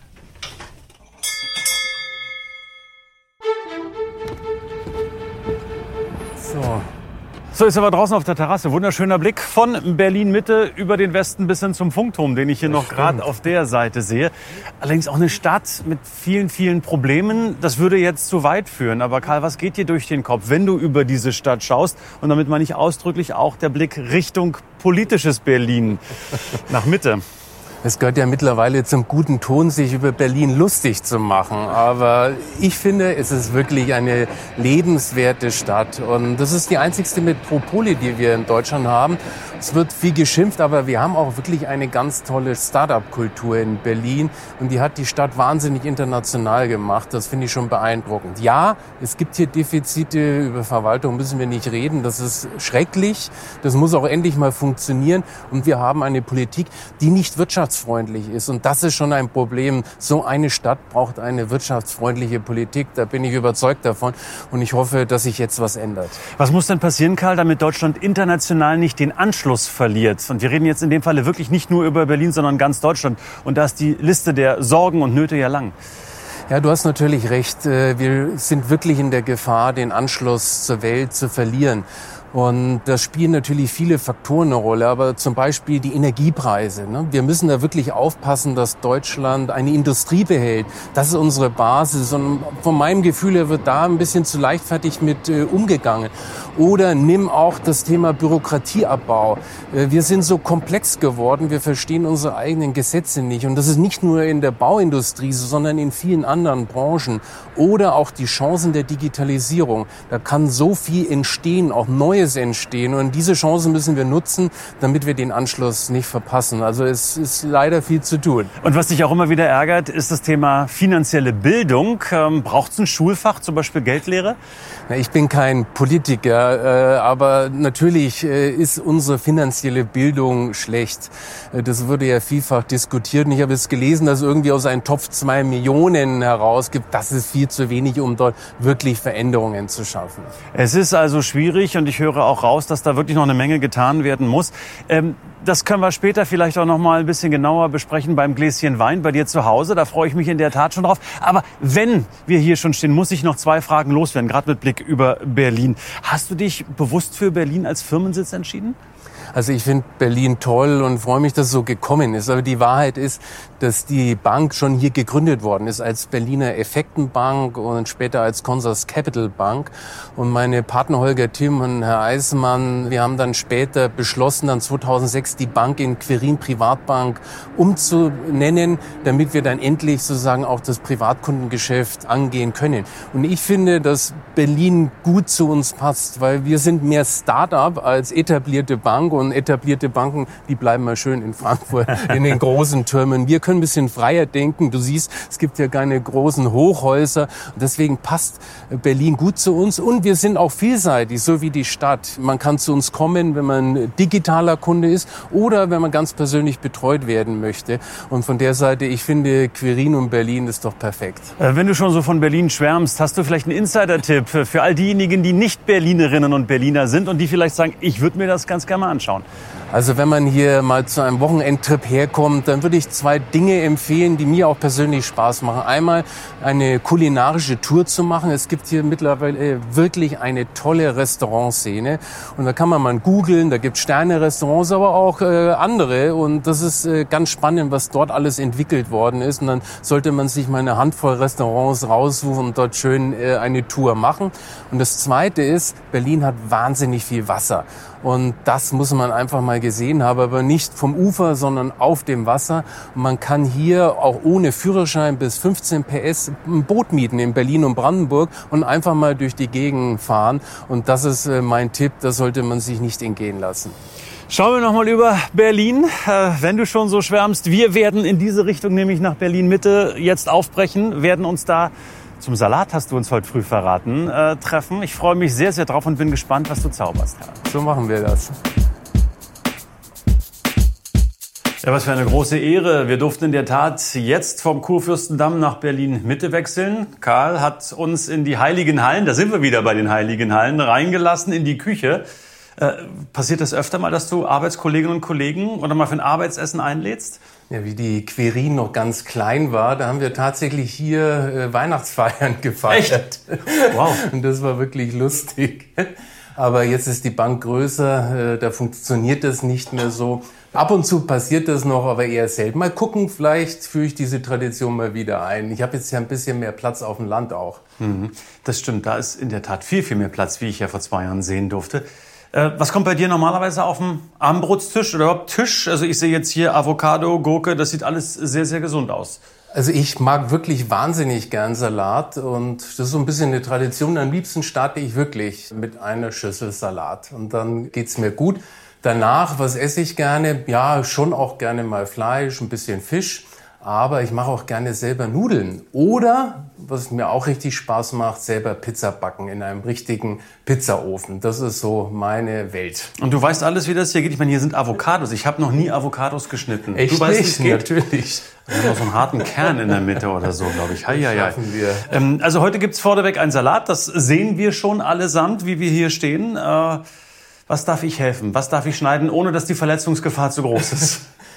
So. So ist aber draußen auf der Terrasse. Wunderschöner Blick von Berlin-Mitte über den Westen bis hin zum Funkturm, den ich hier noch gerade auf der Seite sehe. Allerdings auch eine Stadt mit vielen, vielen Problemen. Das würde jetzt zu weit führen. Aber Karl, was geht dir durch den Kopf, wenn du über diese Stadt schaust? Und damit meine ich ausdrücklich auch der Blick Richtung politisches Berlin nach Mitte. Es gehört ja mittlerweile zum guten Ton, sich über Berlin lustig zu machen. Aber ich finde, es ist wirklich eine lebenswerte Stadt. Und das ist die einzigste Metropole, die wir in Deutschland haben. Es wird viel geschimpft, aber wir haben auch wirklich eine ganz tolle Start-up-Kultur in Berlin. Und die hat die Stadt wahnsinnig international gemacht. Das finde ich schon beeindruckend. Ja, es gibt hier Defizite. Über Verwaltung müssen wir nicht reden. Das ist schrecklich. Das muss auch endlich mal funktionieren. Und wir haben eine Politik, die nicht wirtschaftsfreundlich ist. Und das ist schon ein Problem. So eine Stadt braucht eine wirtschaftsfreundliche Politik. Da bin ich überzeugt davon. Und ich hoffe, dass sich jetzt was ändert. Was muss denn passieren, Karl, damit Deutschland international nicht den Anschluss verliert? Und wir reden jetzt in dem Falle wirklich nicht nur über Berlin, sondern ganz Deutschland. Und da ist die Liste der Sorgen und Nöte ja lang. Ja, du hast natürlich recht. Wir sind wirklich in der Gefahr, den Anschluss zur Welt zu verlieren. Und da spielen natürlich viele Faktoren eine Rolle, aber zum Beispiel die Energiepreise. Ne? Wir müssen da wirklich aufpassen, dass Deutschland eine Industrie behält. Das ist unsere Basis. Und von meinem Gefühl her wird da ein bisschen zu leichtfertig mit äh, umgegangen. Oder nimm auch das Thema Bürokratieabbau. Äh, wir sind so komplex geworden, wir verstehen unsere eigenen Gesetze nicht. Und das ist nicht nur in der Bauindustrie, sondern in vielen anderen Branchen. Oder auch die Chancen der Digitalisierung. Da kann so viel entstehen, auch Neues entstehen. Und diese Chancen müssen wir nutzen, damit wir den Anschluss nicht verpassen. Also es ist leider viel zu tun. Und was dich auch immer wieder ärgert, ist das Thema finanzielle Bildung. Ähm, braucht es ein Schulfach, zum Beispiel Geldlehre? Na, ich bin kein Politiker, äh, aber natürlich äh, ist unsere finanzielle Bildung schlecht. Äh, das wurde ja vielfach diskutiert. Und ich habe jetzt gelesen, dass irgendwie aus einem Topf zwei Millionen herausgibt. Das ist viel zu wenig, um dort wirklich Veränderungen zu schaffen. Es ist also schwierig und ich höre auch raus, dass da wirklich noch eine Menge getan werden muss. Ähm, das können wir später vielleicht auch noch mal ein bisschen genauer besprechen beim Gläschen Wein bei dir zu Hause. Da freue ich mich in der Tat schon drauf. Aber wenn wir hier schon stehen, muss ich noch zwei Fragen loswerden, gerade mit Blick über Berlin. Hast du dich bewusst für Berlin als Firmensitz entschieden? Also ich finde Berlin toll und freue mich, dass es so gekommen ist. Aber die Wahrheit ist, dass die Bank schon hier gegründet worden ist als Berliner Effektenbank und später als Consors Capital Bank. Und meine Partner Holger Timm und Herr Eismann, wir haben dann später beschlossen, dann zweitausendsechs die Bank in Quirin Privatbank umzunennen, damit wir dann endlich sozusagen auch das Privatkundengeschäft angehen können. Und ich finde, dass Berlin gut zu uns passt, weil wir sind mehr Start-up als etablierte Bank. Und etablierte Banken, die bleiben mal schön in Frankfurt, in den großen Türmen. Wir können ein bisschen freier denken. Du siehst, es gibt ja keine großen Hochhäuser. Und deswegen passt Berlin gut zu uns. Und wir sind auch vielseitig, so wie die Stadt. Man kann zu uns kommen, wenn man digitaler Kunde ist oder wenn man ganz persönlich betreut werden möchte. Und von der Seite, ich finde, Quirin und Berlin ist doch perfekt. Wenn du schon so von Berlin schwärmst, hast du vielleicht einen Insider-Tipp für all diejenigen, die nicht Berlinerinnen und Berliner sind und die vielleicht sagen, ich würde mir das ganz gerne mal anschauen? Also wenn man hier mal zu einem Wochenendtrip herkommt, dann würde ich zwei Dinge empfehlen, die mir auch persönlich Spaß machen. Einmal eine kulinarische Tour zu machen. Es gibt hier mittlerweile wirklich eine tolle Restaurantszene. Und da kann man mal googeln, da gibt es Sterne-Restaurants, aber auch äh, andere. Und das ist äh, ganz spannend, was dort alles entwickelt worden ist. Und dann sollte man sich mal eine Handvoll Restaurants raussuchen und dort schön äh, eine Tour machen. Und das Zweite ist, Berlin hat wahnsinnig viel Wasser. Und das muss man einfach mal gesehen haben, aber nicht vom Ufer, sondern auf dem Wasser. Und man kann hier auch ohne Führerschein bis fünfzehn P S ein Boot mieten in Berlin und Brandenburg und einfach mal durch die Gegend fahren. Und das ist mein Tipp, das sollte man sich nicht entgehen lassen. Schauen wir noch mal über Berlin. Äh, wenn du schon so schwärmst, wir werden in diese Richtung, nämlich nach Berlin-Mitte, jetzt aufbrechen, werden uns da zum Salat, hast du uns heute früh verraten, äh, treffen. Ich freue mich sehr, sehr drauf und bin gespannt, was du zauberst. So machen wir das. Ja, was für eine große Ehre. Wir durften in der Tat jetzt vom Kurfürstendamm nach Berlin-Mitte wechseln. Karl hat uns in die Heiligen Hallen, da sind wir wieder bei den Heiligen Hallen, reingelassen in die Küche. Äh, passiert das öfter mal, dass du Arbeitskolleginnen und Kollegen oder mal für ein Arbeitsessen einlädst? Ja, wie die Quirin noch ganz klein war, da haben wir tatsächlich hier äh, Weihnachtsfeiern gefeiert. Echt? Wow. Und das war wirklich lustig. Aber jetzt ist die Bank größer, äh, da funktioniert das nicht mehr so. Ab und zu passiert das noch, aber eher selten. Mal gucken, vielleicht führe ich diese Tradition mal wieder ein. Ich habe jetzt ja ein bisschen mehr Platz auf dem Land auch. Mhm. Das stimmt, da ist in der Tat viel, viel mehr Platz, wie ich ja vor zwei Jahren sehen durfte. Was kommt bei dir normalerweise auf dem Abendbrotstisch oder überhaupt Tisch? Also ich sehe jetzt hier Avocado, Gurke, das sieht alles sehr, sehr gesund aus. Also ich mag wirklich wahnsinnig gern Salat und das ist so ein bisschen eine Tradition. Am liebsten starte ich wirklich mit einer Schüssel Salat und dann geht's mir gut. Danach, was esse ich gerne? Ja, schon auch gerne mal Fleisch, ein bisschen Fisch. Aber ich mache auch gerne selber Nudeln. Oder, was mir auch richtig Spaß macht, selber Pizza backen in einem richtigen Pizzaofen. Das ist so meine Welt. Und du weißt alles, wie das hier geht? Ich meine, hier sind Avocados. Ich habe noch nie Avocados geschnitten. Echt du weißt, nicht? Wie es geht? Natürlich. Wir haben noch so einen harten Kern in der Mitte oder so, glaube ich. Hei, hei, hei. Schaffen wir. Ähm, also heute gibt's vorneweg einen Salat. Das sehen wir schon allesamt, wie wir hier stehen. Äh, was darf ich helfen? Was darf ich schneiden, ohne dass die Verletzungsgefahr zu groß ist?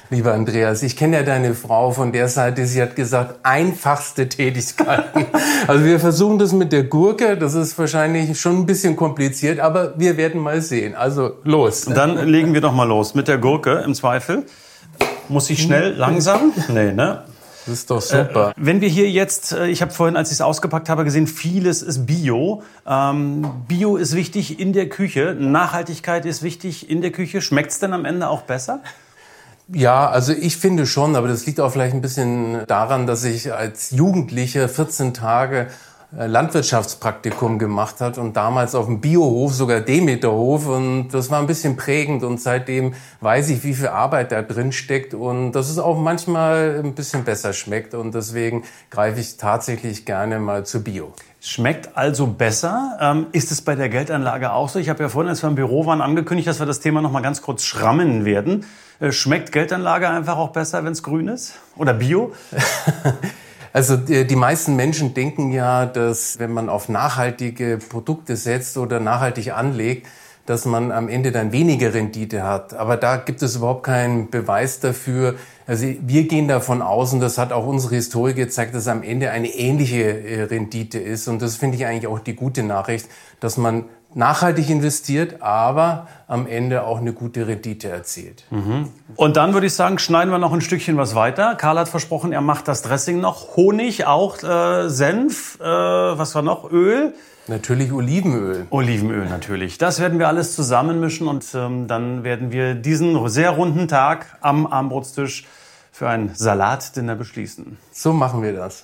Lieber Andreas, ich kenne ja deine Frau von der Seite, sie hat gesagt, einfachste Tätigkeiten. Also wir versuchen das mit der Gurke, das ist wahrscheinlich schon ein bisschen kompliziert, aber wir werden mal sehen. Also los. Dann legen wir doch mal los mit der Gurke im Zweifel. Muss ich schnell, langsam? Nee, ne? Das ist doch super. Äh, wenn wir hier jetzt, äh, ich habe vorhin, als ich es ausgepackt habe, gesehen, vieles ist Bio. Ähm, Bio ist wichtig in der Küche, Nachhaltigkeit ist wichtig in der Küche. Schmeckt's denn am Ende auch besser? Ja, also ich finde schon, aber das liegt auch vielleicht ein bisschen daran, dass ich als Jugendlicher vierzehn Tage Landwirtschaftspraktikum gemacht hat und damals auf dem Biohof, sogar Demeterhof, und das war ein bisschen prägend und seitdem weiß ich, wie viel Arbeit da drin steckt und dass es auch manchmal ein bisschen besser schmeckt und deswegen greife ich tatsächlich gerne mal zu Bio. Schmeckt also besser. Ähm, ist es bei der Geldanlage auch so? Ich habe ja vorhin, als wir im Büro waren, angekündigt, dass wir das Thema noch mal ganz kurz schrammen werden. Äh, schmeckt Geldanlage einfach auch besser, wenn es grün ist? Oder Bio? Also die, die meisten Menschen denken ja, dass wenn man auf nachhaltige Produkte setzt oder nachhaltig anlegt, dass man am Ende dann weniger Rendite hat. Aber da gibt es überhaupt keinen Beweis dafür. Also wir gehen davon aus, und das hat auch unsere Historie gezeigt, dass am Ende eine ähnliche Rendite ist. Und das finde ich eigentlich auch die gute Nachricht, dass man nachhaltig investiert, aber am Ende auch eine gute Rendite erzielt. Mhm. Und dann würde ich sagen, schneiden wir noch ein Stückchen was weiter. Karl hat versprochen, er macht das Dressing noch. Honig, auch äh, Senf, äh, was war noch? Öl? Natürlich Olivenöl. Olivenöl natürlich. Das werden wir alles zusammenmischen und ähm, dann werden wir diesen sehr runden Tag am Abendbrotstisch für ein Salatdinner beschließen. So machen wir das.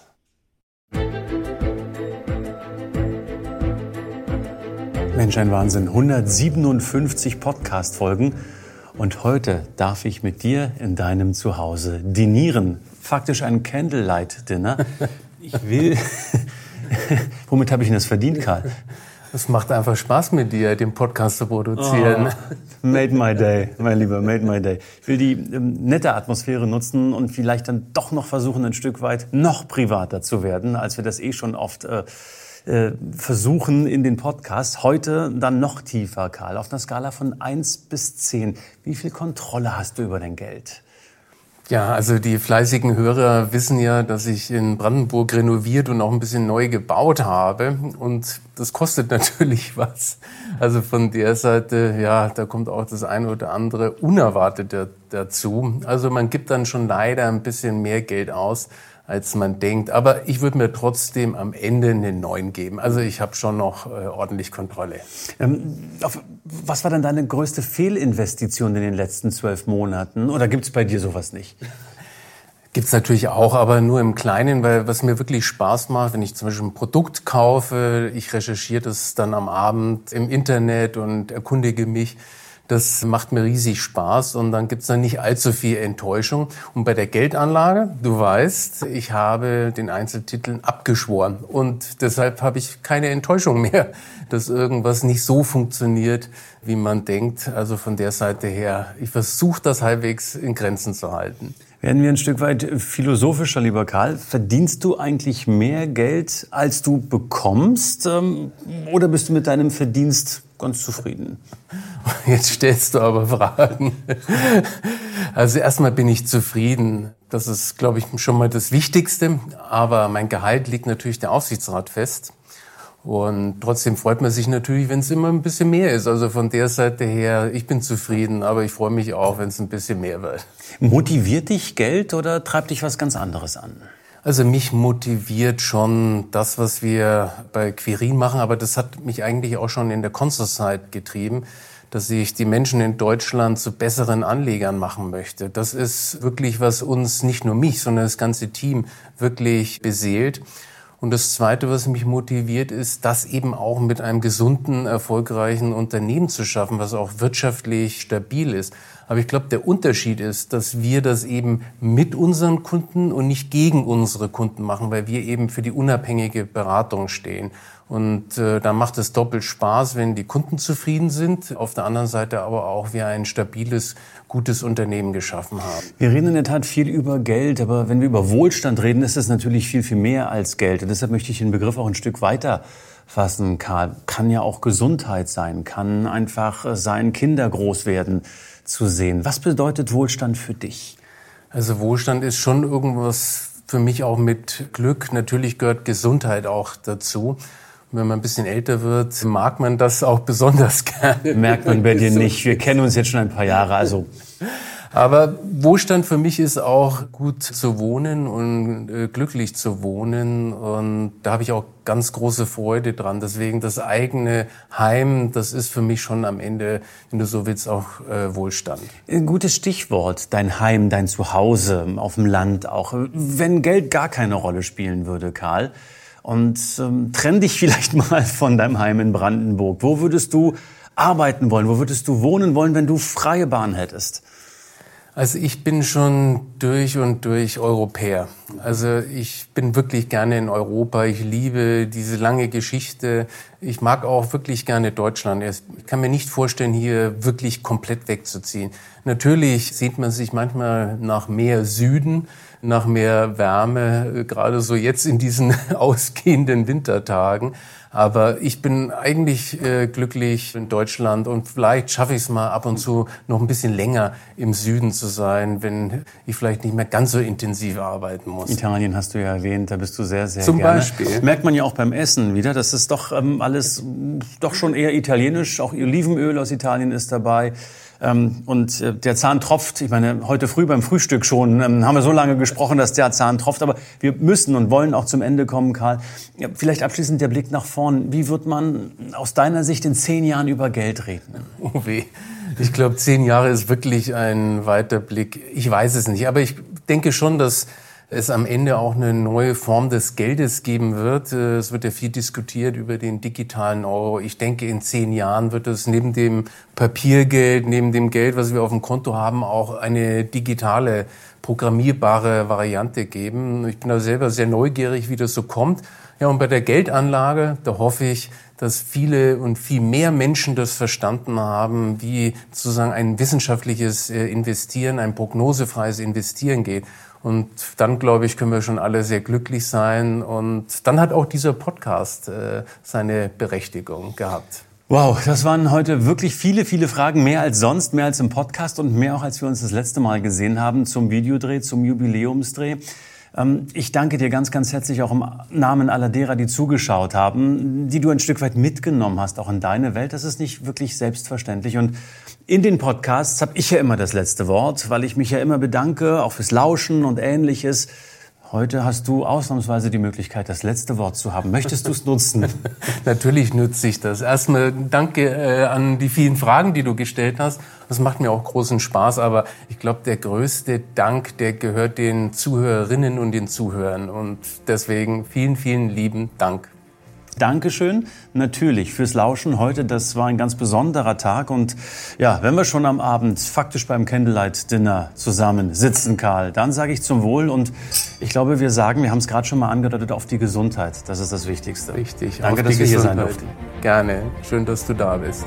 Mensch, ein Wahnsinn. hundertsiebenundfünfzig Podcast-Folgen. Und heute darf ich mit dir in deinem Zuhause dinieren. Faktisch ein Candlelight-Dinner. Ich will... Womit habe ich denn das verdient, Karl? Es macht einfach Spaß mit dir, den Podcast zu produzieren. Oh, made my day, mein Lieber, made my day. Ich will die ähm, nette Atmosphäre nutzen und vielleicht dann doch noch versuchen, ein Stück weit noch privater zu werden, als wir das eh schon oft äh, äh, versuchen in den Podcasts. Heute dann noch tiefer, Karl, auf einer Skala von eins bis zehn. Wie viel Kontrolle hast du über dein Geld? Ja, also die fleißigen Hörer wissen ja, dass ich in Brandenburg renoviert und auch ein bisschen neu gebaut habe. Und das kostet natürlich was. Also von der Seite, ja, da kommt auch das eine oder andere Unerwartete dazu. Also man gibt dann schon leider ein bisschen mehr Geld aus, als man denkt. Aber ich würde mir trotzdem am Ende eine neun geben. Also ich habe schon noch äh, ordentlich Kontrolle. Ähm, auf, was war denn deine größte Fehlinvestition in den letzten zwölf Monaten? Oder gibt's bei dir sowas nicht? Gibt's natürlich auch, aber nur im Kleinen, weil was mir wirklich Spaß macht, wenn ich zum Beispiel ein Produkt kaufe, ich recherchiere das dann am Abend im Internet und erkundige mich. Das macht mir riesig Spaß und dann gibt's dann nicht allzu viel Enttäuschung. Und bei der Geldanlage, du weißt, ich habe den Einzeltiteln abgeschworen und deshalb habe ich keine Enttäuschung mehr, dass irgendwas nicht so funktioniert, wie man denkt. Also von der Seite her, ich versuche das halbwegs in Grenzen zu halten. Werden wir ein Stück weit philosophischer, lieber Karl. Verdienst du eigentlich mehr Geld, als du bekommst? Oder bist du mit deinem Verdienst ganz zufrieden? Jetzt stellst du aber Fragen. Also erstmal bin ich zufrieden. Das ist, glaube ich, schon mal das Wichtigste. Aber mein Gehalt liegt natürlich der Aufsichtsrat fest. Und trotzdem freut man sich natürlich, wenn es immer ein bisschen mehr ist. Also von der Seite her, ich bin zufrieden, aber ich freue mich auch, wenn es ein bisschen mehr wird. Motiviert dich Geld oder treibt dich was ganz anderes an? Also mich motiviert schon das, was wir bei Quirin machen, aber das hat mich eigentlich auch schon in der Consociety getrieben, dass ich die Menschen in Deutschland zu besseren Anlegern machen möchte. Das ist wirklich, was uns, nicht nur mich, sondern das ganze Team wirklich beseelt. Und das Zweite, was mich motiviert, ist, das eben auch mit einem gesunden, erfolgreichen Unternehmen zu schaffen, was auch wirtschaftlich stabil ist. Aber ich glaube, der Unterschied ist, dass wir das eben mit unseren Kunden und nicht gegen unsere Kunden machen, weil wir eben für die unabhängige Beratung stehen. Und äh, da macht es doppelt Spaß, wenn die Kunden zufrieden sind, auf der anderen Seite aber auch wir ein stabiles, gutes Unternehmen geschaffen haben. Wir reden in der Tat viel über Geld, aber wenn wir über Wohlstand reden, ist es natürlich viel, viel mehr als Geld. Und deshalb möchte ich den Begriff auch ein Stück weiter fassen, Karl. Kann ja auch Gesundheit sein, kann einfach sein, Kinder groß werden zu sehen. Was bedeutet Wohlstand für dich? Also Wohlstand ist schon irgendwas für mich auch mit Glück. Natürlich gehört Gesundheit auch dazu. Und wenn man ein bisschen älter wird, mag man das auch besonders gerne. Merkt man bei dir nicht. Wir kennen uns jetzt schon ein paar Jahre, also... Aber Wohlstand für mich ist auch gut zu wohnen und äh, glücklich zu wohnen. Und da habe ich auch ganz große Freude dran. Deswegen das eigene Heim, das ist für mich schon am Ende, wenn du so willst, auch äh, Wohlstand. Ein gutes Stichwort, dein Heim, dein Zuhause auf dem Land auch. Wenn Geld gar keine Rolle spielen würde, Karl, und ähm, trenn dich vielleicht mal von deinem Heim in Brandenburg. Wo würdest du arbeiten wollen? Wo würdest du wohnen wollen, wenn du freie Bahn hättest? Also ich bin schon durch und durch Europäer. Also ich bin wirklich gerne in Europa. Ich liebe diese lange Geschichte. Ich mag auch wirklich gerne Deutschland. Ich kann mir nicht vorstellen, hier wirklich komplett wegzuziehen. Natürlich sehnt man sich manchmal nach mehr Süden, nach mehr Wärme, gerade so jetzt in diesen ausgehenden Wintertagen. Aber ich bin eigentlich äh, glücklich in Deutschland und vielleicht schaffe ich es mal ab und zu noch ein bisschen länger im Süden zu sein, wenn ich vielleicht nicht mehr ganz so intensiv arbeiten muss. Italien hast du ja erwähnt, da bist du sehr, sehr Zum gerne. Beispiel. Merkt man ja auch beim Essen wieder, das ist doch ähm, alles doch schon eher italienisch. Auch Olivenöl aus Italien ist dabei. Ähm, und äh, der Zahn tropft. Ich meine, heute früh beim Frühstück schon ähm, haben wir so lange gesprochen, dass der Zahn tropft. Aber wir müssen und wollen auch zum Ende kommen, Karl. Ja, vielleicht abschließend der Blick nach vorn. Wie wird man aus deiner Sicht in zehn Jahren über Geld reden? Oh weh. Ich glaube, zehn Jahre ist wirklich ein weiter Blick. Ich weiß es nicht. Aber ich denke schon, dass es am Ende auch eine neue Form des Geldes geben wird. Es wird ja viel diskutiert über den digitalen Euro. Ich denke, in zehn Jahren wird es neben dem Papiergeld, neben dem Geld, was wir auf dem Konto haben, auch eine digitale, programmierbare Variante geben. Ich bin da selber sehr neugierig, wie das so kommt. Ja, und bei der Geldanlage, da hoffe ich, dass viele und viel mehr Menschen das verstanden haben, wie sozusagen ein wissenschaftliches Investieren, ein prognosefreies Investieren geht. Und dann, glaube ich, können wir schon alle sehr glücklich sein. Und dann hat auch dieser Podcast äh, seine Berechtigung gehabt. Wow, das waren heute wirklich viele, viele Fragen, mehr als sonst, mehr als im Podcast und mehr auch, als wir uns das letzte Mal gesehen haben zum Videodreh, zum Jubiläumsdreh. Ich danke dir ganz, ganz herzlich auch im Namen aller derer, die zugeschaut haben, die du ein Stück weit mitgenommen hast, auch in deine Welt. Das ist nicht wirklich selbstverständlich. Und in den Podcasts habe ich ja immer das letzte Wort, weil ich mich ja immer bedanke, auch fürs Lauschen und Ähnliches. Heute hast du ausnahmsweise die Möglichkeit, das letzte Wort zu haben. Möchtest du es nutzen? Natürlich nutze ich das. Erstmal danke äh, an die vielen Fragen, die du gestellt hast. Das macht mir auch großen Spaß. Aber ich glaube, der größte Dank, der gehört den Zuhörerinnen und den Zuhörern. Und deswegen vielen, vielen lieben Dank. Dankeschön, natürlich, fürs Lauschen heute. Das war ein ganz besonderer Tag. Und ja, wenn wir schon am Abend faktisch beim Candlelight-Dinner zusammen sitzen, Karl, dann sage ich zum Wohl. Und ich glaube, wir sagen, wir haben es gerade schon mal angedeutet, auf die Gesundheit. Das ist das Wichtigste. Richtig, danke, auf dass die wir hier Gesundheit. sein durften. Gerne, schön, dass du da bist.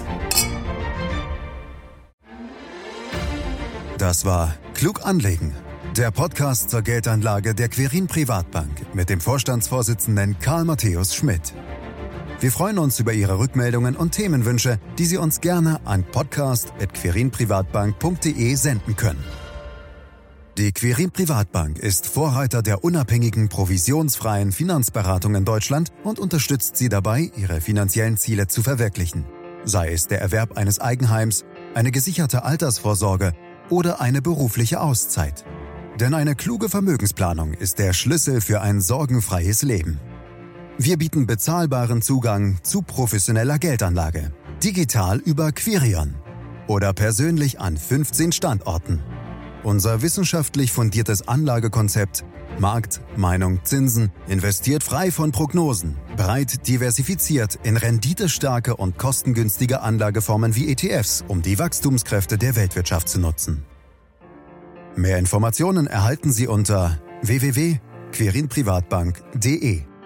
Das war Klug anlegen. Der Podcast zur Geldanlage der Quirin Privatbank mit dem Vorstandsvorsitzenden Karl Matthäus Schmidt. Wir freuen uns über Ihre Rückmeldungen und Themenwünsche, die Sie uns gerne an podcast at quirin privatbank punkt de senden können. Die Quirin Privatbank ist Vorreiter der unabhängigen, provisionsfreien Finanzberatung in Deutschland und unterstützt Sie dabei, Ihre finanziellen Ziele zu verwirklichen. Sei es der Erwerb eines Eigenheims, eine gesicherte Altersvorsorge oder eine berufliche Auszeit. Denn eine kluge Vermögensplanung ist der Schlüssel für ein sorgenfreies Leben. Wir bieten bezahlbaren Zugang zu professioneller Geldanlage. Digital über Quirion oder persönlich an fünfzehn Standorten. Unser wissenschaftlich fundiertes Anlagekonzept Markt, Meinung, Zinsen investiert frei von Prognosen, breit diversifiziert in renditestarke und kostengünstige Anlageformen wie E T Fs, um die Wachstumskräfte der Weltwirtschaft zu nutzen. Mehr Informationen erhalten Sie unter w w w punkt quirin privatbank punkt de.